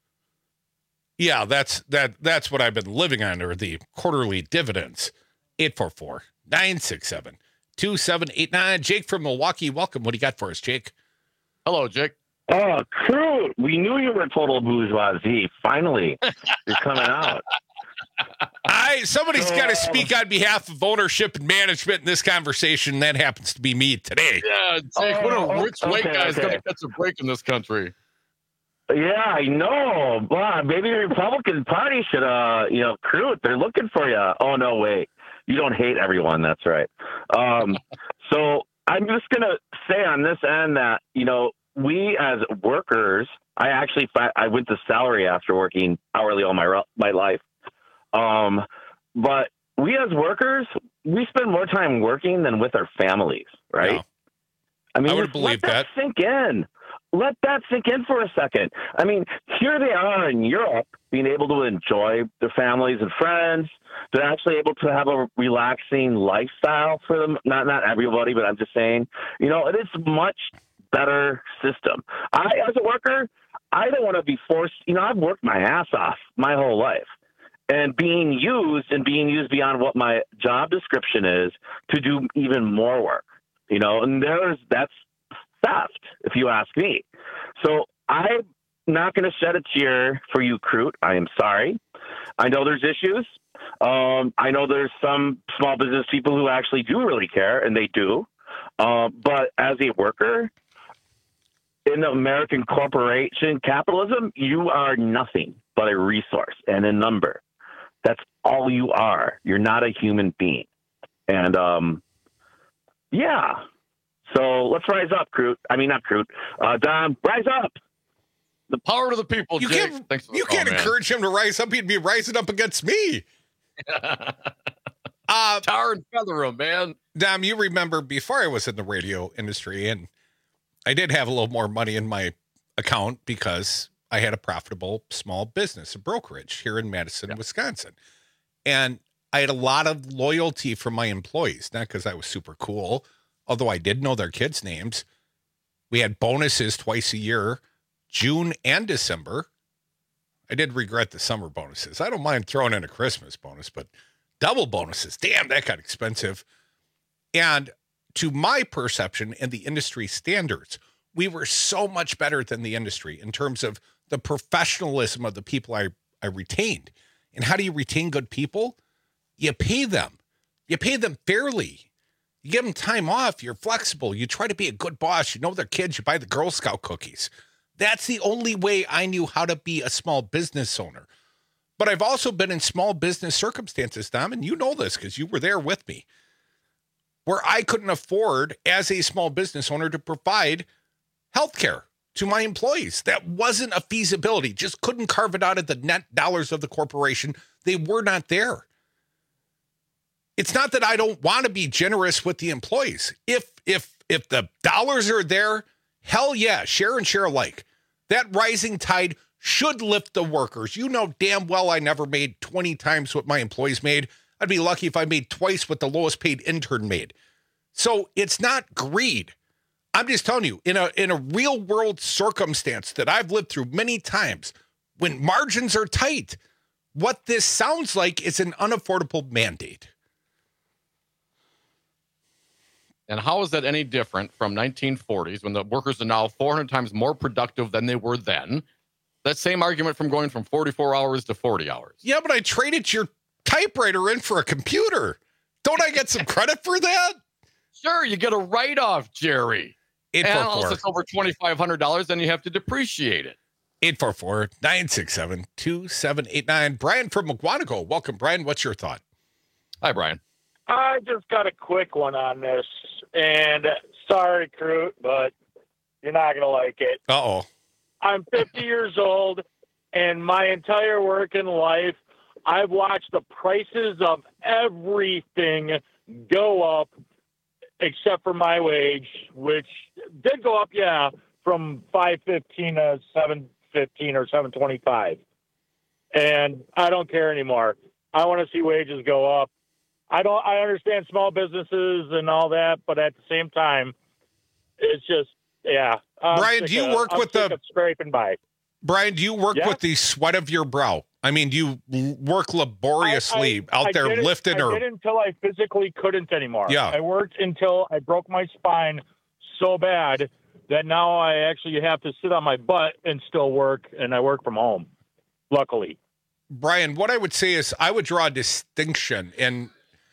Yeah, that's that. That's what I've been living under, the quarterly dividends. eight four four, nine six seven, two seven eight nine. Jake from Milwaukee, welcome. What do you got for us, Jake? Hello, Jake. Oh, crew. We knew you were total bourgeoisie. Finally, you're coming out. I somebody's got to speak on behalf of ownership and management in this conversation. That happens to be me today. Yeah, Jake, what Oh, a rich white okay, guy's okay. going to catch a break in this country. Yeah, I know. Wow, maybe the Republican Party should, uh, you know, crew it. They're looking for you. Oh, no, wait. You don't hate everyone. That's right. Um, so I'm just going to say on this end that, you know, we as workers, I actually, I went to salary after working hourly all my, my life. Um, but we as workers, we spend more time working than with our families, right? No. I mean, I would just believe let that that. sink in. Let that sink in for a second. I mean, here they are in Europe being able to enjoy their families and friends. They're actually able to have a relaxing lifestyle for them. Not not everybody, but I'm just saying, you know, it is a much better system. I, as a worker, I don't want to be forced. You know, I've worked my ass off my whole life. And being used and being used beyond what my job description is to do even more work, you know, and there's, that's theft, if you ask me. So I'm not going to shed a tear for you, Crute. I am sorry. I know there's issues. Um, I know there's some small business people who actually do really care, and they do. Uh, but as a worker in American corporation capitalism, you are nothing but a resource and a number. That's all you are. You're not a human being. And, um, yeah. So let's rise up, Crute. I mean, not Crute. Uh, Dom, rise up. The power to the people, You Jake. can't, Thanks for the you call, can't man. encourage him to rise up. He'd be rising up against me. uh, Tar and feather him, man. Dom, you remember before I was in the radio industry, and I did have a little more money in my account because I had a profitable small business, a brokerage here in Madison, yeah. Wisconsin. And I had a lot of loyalty from my employees, not because I was super cool, although I did know their kids' names. We had bonuses twice a year, June and December. I did regret the summer bonuses. I don't mind throwing in a Christmas bonus, but double bonuses, damn, that got expensive. And to my perception and the industry standards, we were so much better than the industry in terms of the professionalism of the people I, I retained. And how do you retain good people? You pay them. You pay them fairly. You give them time off. You're flexible. You try to be a good boss. You know their kids. You buy the Girl Scout cookies. That's the only way I knew how to be a small business owner. But I've also been in small business circumstances, Dom, and you know this because you were there with me, where I couldn't afford as a small business owner to provide healthcare to my employees. That wasn't a feasibility. Just couldn't carve it out of the net dollars of the corporation. They were not there. It's not that I don't want to be generous with the employees. If if if the dollars are there, hell yeah, share and share alike. That rising tide should lift the workers. You know damn well I never made twenty times what my employees made. I'd be lucky if I made twice what the lowest paid intern made. So it's not greed. I'm just telling you, in a in a real world circumstance that I've lived through many times, when margins are tight, what this sounds like is an unaffordable mandate. And how is that any different from nineteen forties when the workers are now four hundred times more productive than they were then? That same argument from going from forty-four hours to forty hours. Yeah, but I traded your typewriter in for a computer. Don't I get some credit for that? Sure, you get a write-off, Jerry. eight And four four unless it's over twenty-five hundred dollars, then you have to depreciate it. eight four four, nine six seven, two seven eight nine. Brian from McWanago. Welcome, Brian. What's your thought? Hi, Brian. I just got a quick one on this, and sorry, Crute, but you're not going to like it. Uh-oh. I'm fifty years old, and my entire working life, I've watched the prices of everything go up except for my wage, which did go up, yeah, from five fifteen to seven fifteen or seven twenty-five. and I don't care anymore. I want to see wages go up. I don't. I understand small businesses and all that, but at the same time, it's just yeah. I'm Brian, do you of, work I'm with the scraping by? Brian, do you work yeah. with the sweat of your brow? I mean, do you work laboriously I, I, out I there did it, lifting? I or did it until I physically couldn't anymore. Yeah. I worked until I broke my spine so bad that now I actually have to sit on my butt and still work, and I work from home, luckily. Brian, what I would say is I would draw a distinction in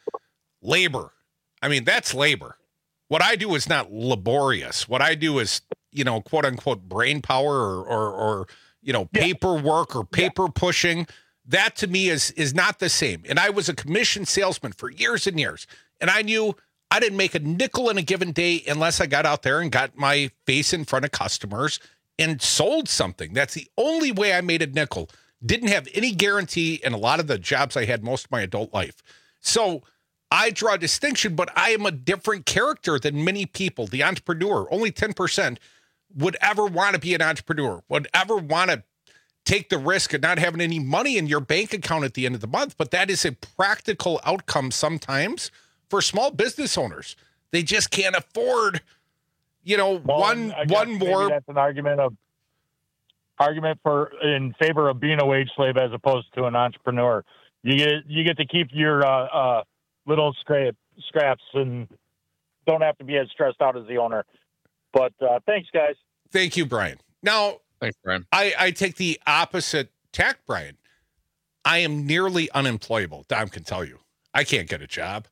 labor. I mean, that's labor. What I do is not laborious. What I do is, you know, quote unquote, brain power or, or, or you know, paperwork or paper pushing. That to me is, is not the same. And I was a commission salesman for years and years. And I knew I didn't make a nickel in a given day unless I got out there and got my face in front of customers and sold something. That's the only way I made a nickel. Didn't have any guarantee in a lot of the jobs I had most of my adult life. So I draw a distinction, but I am a different character than many people. The entrepreneur, only ten percent would ever want to be an entrepreneur, would ever want to take the risk of not having any money in your bank account at the end of the month. But that is a practical outcome sometimes for small business owners. They just can't afford, you know, well, one I guess one maybe more. That's an argument of argument for in favor of being a wage slave as opposed to an entrepreneur. You get you get to keep your uh, uh, little scrap scraps and don't have to be as stressed out as the owner. But uh, thanks, guys. Thank you, Brian. Now, thanks, Brian. I, I take the opposite tack, Brian. I am nearly unemployable. Dom can tell you. I can't get a job.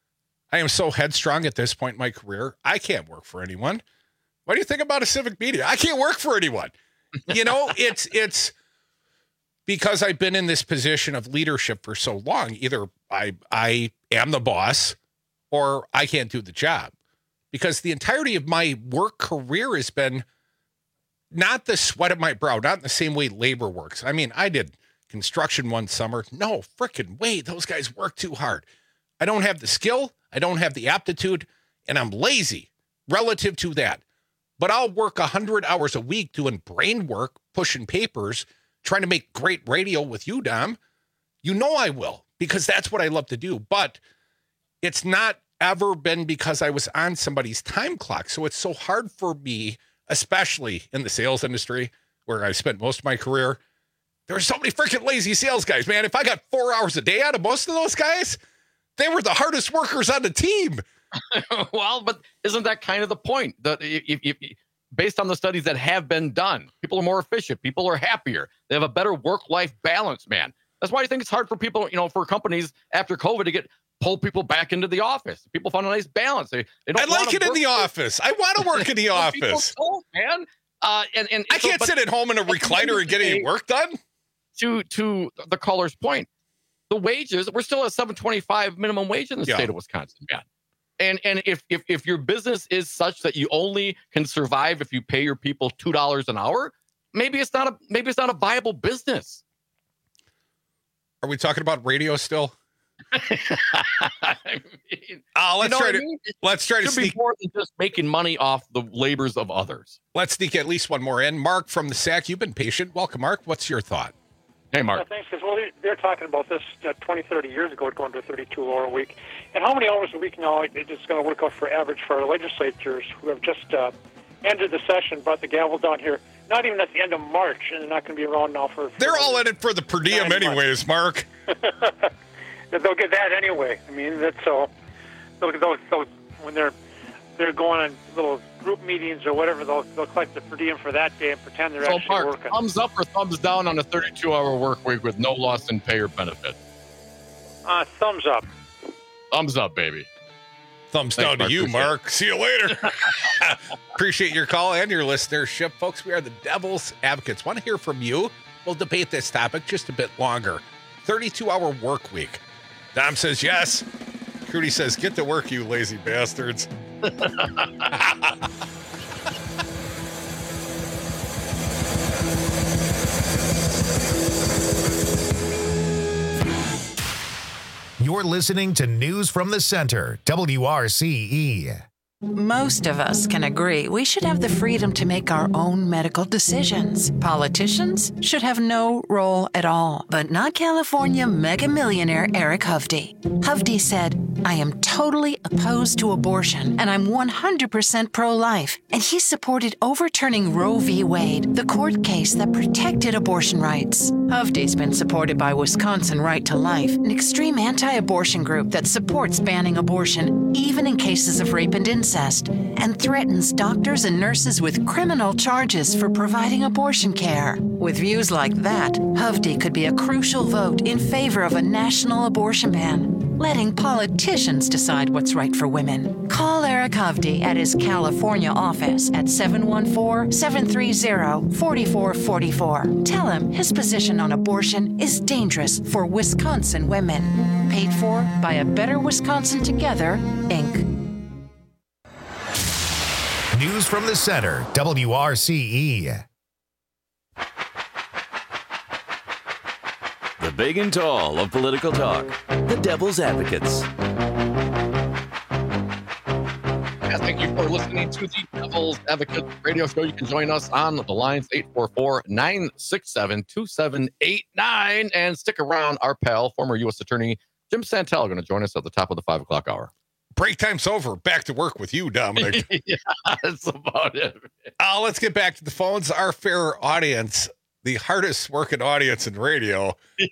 I am so headstrong at this point in my career. I can't work for anyone. What do you think about a Civic Media? I can't work for anyone. You know, it's it's because I've been in this position of leadership for so long. Either I I am the boss or I can't do the job. Because the entirety of my work career has been not the sweat of my brow, not in the same way labor works. I mean, I did construction one summer. No freaking way. Those guys work too hard. I don't have the skill. I don't have the aptitude, and I'm lazy relative to that. But I'll work one hundred hours a week doing brain work, pushing papers, trying to make great radio with you, Dom. You know I will, because that's what I love to do. But it's not ever been because I was on somebody's time clock. So it's so hard for me, especially in the sales industry where I spent most of my career. There are so many freaking lazy sales guys, man. If I got four hours a day out of most of those guys, they were the hardest workers on the team. Well, but isn't that kind of the point? That if, if, if, based on the studies that have been done, people are more efficient. People are happier. They have a better work-life balance, man. That's why I think it's hard for people, you know, for companies after COVID to get pull people back into the office. People find a nice balance. They, they don't I like it in the office. I want to work in the office. Don't, man. Uh, and, and I so, can't sit at home in a recliner and get any work done. To to the caller's point, the wages, we're still at seven twenty-five minimum wage in the Yeah. state of Wisconsin, man. And and if, if if your business is such that you only can survive if you pay your people two dollars an hour, maybe it's not a maybe it's not a viable business. Are we talking about radio still? I mean, uh, let's you know try what to I mean? let's try to Should be sneak. more than just making money off the labors of others. Let's sneak at least one more in. Mark from the S A C, you've been patient. Welcome, Mark. What's your thought? Hey, Mark. Yeah, thanks. Because well, they're, they're talking about this uh, twenty, thirty years ago, going to a thirty-two hour week. And how many hours a week now is going to work out for average for our legislators who have just uh, ended the session, brought the gavel down here, not even at the end of March, and they're not going to be around now for... for They're all in it for the per diem anyways, Mark. They'll get that anyway. I mean, that's so... Those, those, those, when they're they're going on little group meetings or whatever, they'll, they'll collect the per diem for that day and pretend they're So, actually Mark, working. thumbs up or thumbs down on a thirty-two hour work week with no loss in pay or benefit? Uh, thumbs up. Thumbs up, baby. Thumbs Thanks, down Mark. to you, Appreciate it. Mark. See you later. Appreciate your call and your listenership. Folks, we are the Devil's Advocates. Want to hear from you? We'll debate this topic just a bit longer. thirty-two hour work week. Dom says yes. Crudy says, get to work, you lazy bastards. You're listening to News from the Center, W R C E. Most of us can agree we should have the freedom to make our own medical decisions. Politicians should have no role at all, but not California mega millionaire Eric Hovde. Hovde said, I am totally opposed to abortion and I'm one hundred percent pro-life. And he supported overturning Roe v. Wade, the court case that protected abortion rights. Hovde's been supported by Wisconsin Right to Life, an extreme anti-abortion group that supports banning abortion, even in cases of rape and incest. And threatens doctors and nurses with criminal charges for providing abortion care. With views like that, Hovde could be a crucial vote in favor of a national abortion ban, letting politicians decide what's right for women. Call Eric Hovde at his California office at seven one four, seven three zero, four four four four. Tell him his position on abortion is dangerous for Wisconsin women. Paid for by A Better Wisconsin Together, Incorporated. News from the center, W R C E. The big and tall of political talk, the Devil's Advocates. Yeah, thank you for listening to the Devil's Advocates radio show. You can join us on the lines eight four four, nine six seven, two seven eight nine. And stick around, our pal, former U S Attorney Jim Santel, going to join us at the top of the five o'clock hour. Break time's over. Back to work with you, Dominic. Yeah, that's about it. Uh, let's get back to the phones. Our fair audience, the hardest working audience in radio.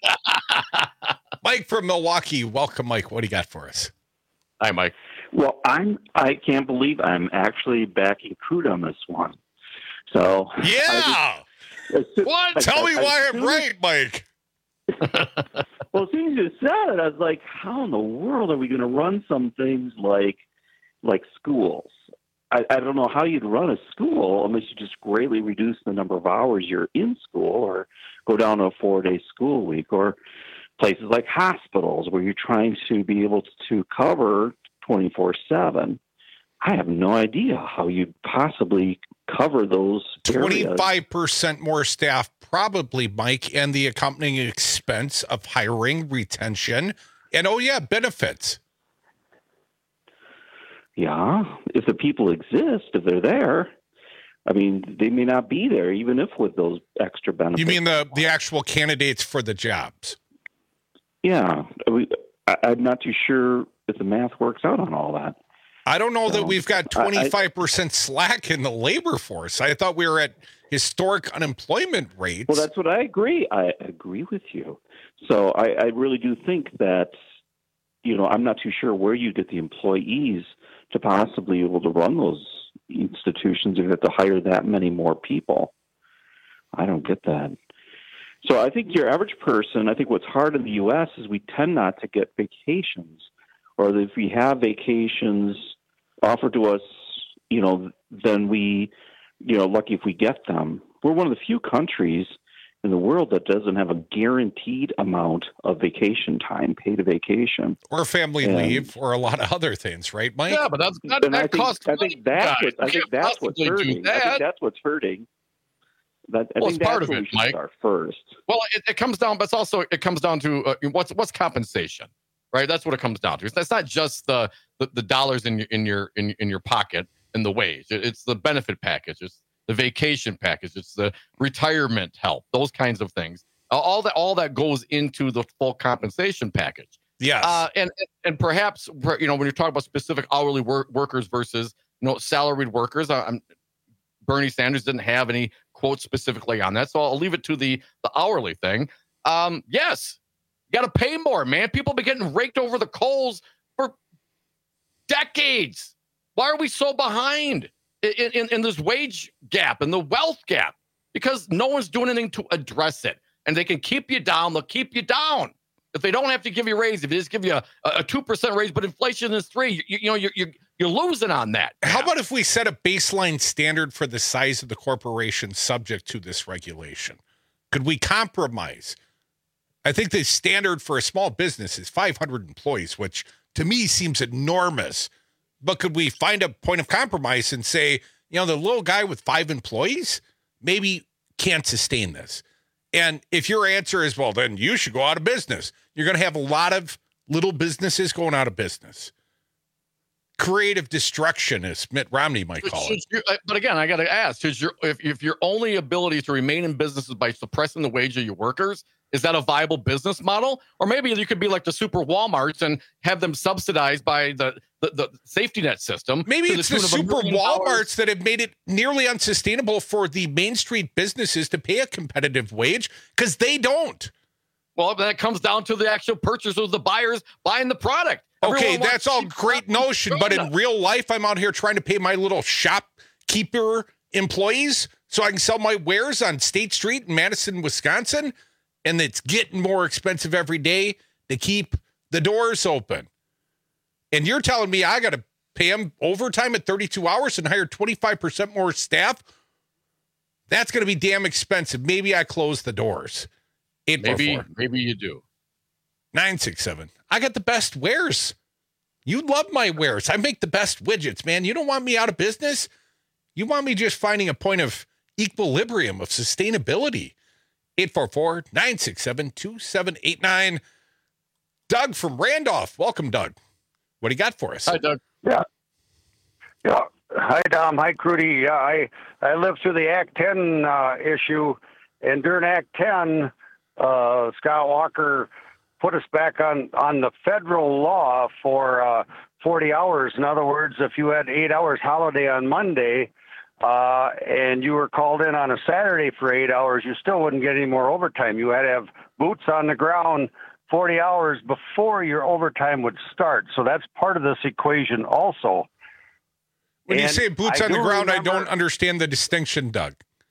Mike from Milwaukee. Welcome, Mike. What do you got for us? Hi, Mike. Well, I'm. I can't believe I'm actually backing Crude on this one. So yeah. Just, what? I, Tell I, me I, why I, I'm right, Mike. Well, as soon as you said it, I was like, how in the world are we going to run some things like like schools? I, I don't know how you'd run a school unless you just greatly reduce the number of hours you're in school or go down to a four-day school week, or places like hospitals where you're trying to be able to cover twenty-four seven. I have no idea how you'd possibly cover those twenty-five percent more staff, probably, Mike, and the accompanying expense of hiring, retention, and, oh, yeah, benefits. Yeah, if the people exist, if they're there. I mean, they may not be there, even if with those extra benefits. You mean the, the actual candidates for the jobs? Yeah. We, I, I'm not too sure if the math works out on all that. I don't know so, that we've got twenty-five percent I, slack in the labor force. I thought we were at historic unemployment rates. Well, that's what I agree. I agree with you. So I, I really do think that, you know, I'm not too sure where you get the employees to possibly be able to run those institutions if you have to hire that many more people. I don't get that. So I think your average person, I think what's hard in the U S is we tend not to get vacations, or if we have vacations offered to us, you know, then we, you know, lucky if we get them. We're one of the few countries in the world that doesn't have a guaranteed amount of vacation time, paid vacation. Or family and, leave, or a lot of other things, right, Mike? Yeah, but that's that, that I think, costs I think that's what, I think that's what's hurting. That. I think that's what's hurting. That, I well, think it's part that's of it, we should Mike. Start first. Well, it, it comes down, but it's also it comes down to uh, what's what's compensation, right? That's what it comes down to. It's not just the, the the dollars in your in your in, in your pocket and the wage. It, it's the benefit package. It's the vacation package. It's the retirement help. Those kinds of things. All that all that goes into the full compensation package. Yes. Uh, and and perhaps you know when you're talking about specific hourly work, workers versus you know salaried workers, I'm, Bernie Sanders didn't have any quotes specifically on that, so I'll leave it to the the hourly thing. Um, yes, you got to pay more, man. People have been getting raked over the coals for decades. Why are we so behind in, in, in this wage gap and the wealth gap? Because no one's doing anything to address it. And they can keep you down. They'll keep you down. If they don't have to give you a raise, if they just give you a, a two percent raise, but inflation is three, you, you know, you're, you're, you're losing on that. How about if we set a baseline standard for the size of the corporation subject to this regulation? Could we compromise? I think the standard for a small business is five hundred employees, which to me seems enormous. But could we find a point of compromise and say, you know, the little guy with five employees maybe can't sustain this? And if your answer is, well, then you should go out of business, you're going to have a lot of little businesses going out of business. creative destruction, as Mitt Romney might call it. You, but again, I got to ask: is your if, if your only ability to remain in business is by suppressing the wage of your workers, is that a viable business model? Or maybe you could be like the super Walmarts and have them subsidized by the the, the safety net system. Maybe it's the, the super Walmarts that have made it nearly unsustainable for the Main Street businesses to pay a competitive wage because they don't. Well, that comes down to the actual purchasers, the buyers buying the product. Okay, Everyone that's all great notion, but in real life, I'm out here trying to pay my little shopkeeper employees so I can sell my wares on State Street in Madison, Wisconsin, and it's getting more expensive every day to keep the doors open. And you're telling me I got to pay them overtime at thirty-two hours and hire twenty-five percent more staff? That's going to be damn expensive. Maybe I close the doors. Maybe, maybe you do. nine six seven. I got the best wares. You love my wares. I make the best widgets, man. You don't want me out of business. You want me just finding a point of equilibrium, of sustainability. eight four four, nine six seven, two seven eight nine. Doug from Randolph. Welcome, Doug. What do you got for us? Hi, Doug. Yeah. Yeah. Hi, Dom. Hi, Crudy. Yeah, I, I lived through the Act ten uh, issue, and during Act ten, uh, Scott Walker put us back on, on the federal law for uh, forty hours. In other words, if you had eight hours holiday on Monday uh, and you were called in on a Saturday for eight hours, you still wouldn't get any more overtime. You had to have boots on the ground forty hours before your overtime would start. So that's part of this equation also. When and you say boots I on the ground, remember, I don't understand the distinction, Doug.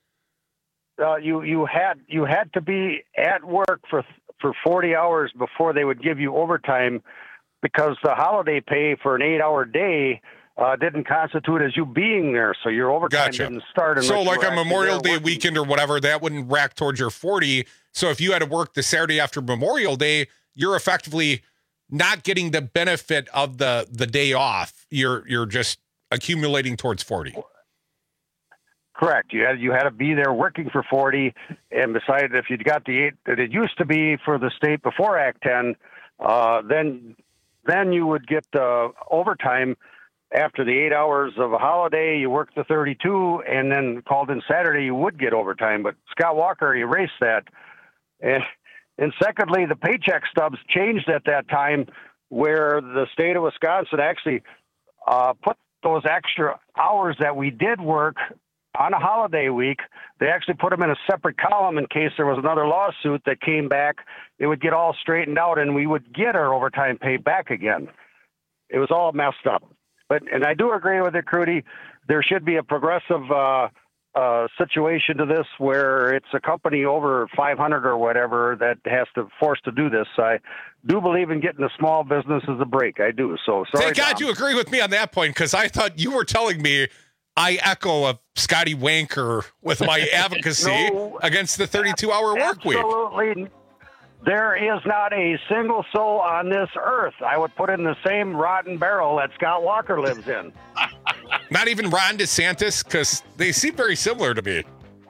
Uh, you you had you had to be at work for for forty hours before they would give you overtime, because the holiday pay for an eight-hour day uh, didn't constitute as you being there, so your overtime Gotcha. didn't start. So unless like you a were actually Memorial there Day working. weekend or whatever, that wouldn't rack towards your forty. So if you had to work the Saturday after Memorial Day, you're effectively not getting the benefit of the the day off. You're you're just accumulating towards forty. Correct. You had you had to be there working for forty, and besides, if you got the eight that it used to be for the state before Act ten, uh, then then you would get uh, overtime after the eight hours of a holiday. You worked the thirty-two, and then called in Saturday, you would get overtime. But Scott Walker erased that, and and secondly, the paycheck stubs changed at that time, where the state of Wisconsin actually uh, put those extra hours that we did work on a holiday week. They actually put them in a separate column in case there was another lawsuit that came back. It would get all straightened out, and we would get our overtime pay back again. It was all messed up. But and I do agree with it, Crudy. There should be a progressive uh, uh, situation to this where it's a company over five hundred or whatever that has to force to do this. I do believe in getting the small businesses a break. I do. So sorry. Thank God Tom. you agree with me on that point, because I thought you were telling me I echo a Scotty Wanker with my advocacy No, against the thirty-two hour work week. Absolutely. There is not a single soul on this earth I would put in the same rotten barrel that Scott Walker lives in. Not even Ron DeSantis, because they seem very similar to me.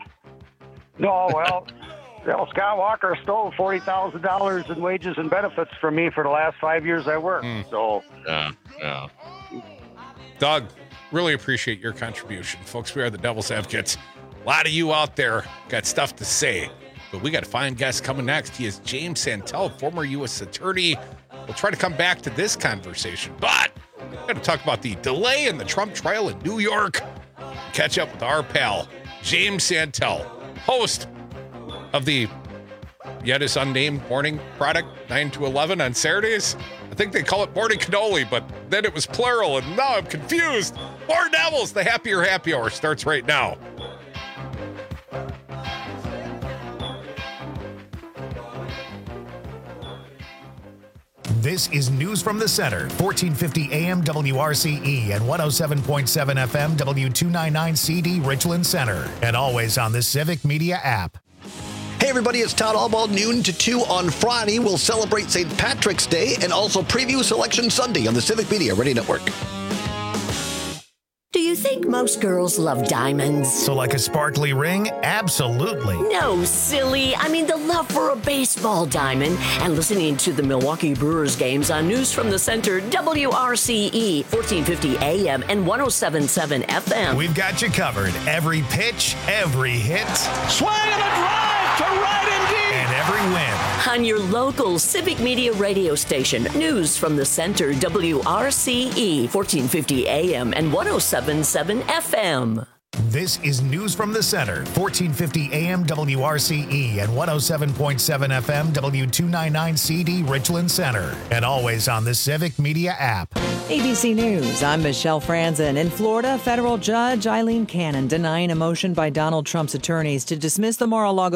No, well, well Scott Walker stole forty thousand dollars in wages and benefits from me for the last five years I worked. Mm. So, yeah, yeah. Doug, really appreciate your contribution. Folks, we are the Devil's Advocates. A lot of you out there got stuff to say, but we got a fine guest coming next. He is James Santel, former U S attorney. We'll try to come back to this conversation, but we're going to talk about the delay in the Trump trial in New York. Catch up with our pal, James Santel, host of the yet is unnamed morning product, nine to eleven on Saturdays. I think they call it morning cannoli, but then it was plural, and now I'm confused. More Devils, the Happier Happy Hour starts right now. This is News from the Center, fourteen fifty A M W R C E and one oh seven point seven F M W two ninety-nine C D Richland Center, and always on the Civic Media app. Hey everybody, it's Todd Albaugh, noon to two on Friday. We'll celebrate Saint Patrick's Day and also preview Selection Sunday on the Civic Media Radio Network. Do you think most girls love diamonds. So like a sparkly ring? Absolutely. No, silly. I mean the love for a baseball diamond and listening to the Milwaukee Brewers games on News from the Center, W R C E, fourteen fifty A M and one oh seven point seven F M. We've got you covered. Every pitch, every hit. Swing and a drive to right and deep. And every win. On your local Civic Media radio station, News from the Center, W R C E, fourteen fifty A M and one oh seven point seven F M. This is News from the Center, fourteen fifty A M W R C E and one oh seven point seven F M W two ninety-nine C D Richland Center. And always on the Civic Media app. A B C News, I'm Michelle Franzen. In Florida, federal judge Eileen Cannon denying a motion by Donald Trump's attorneys to dismiss the Mar-a-Lago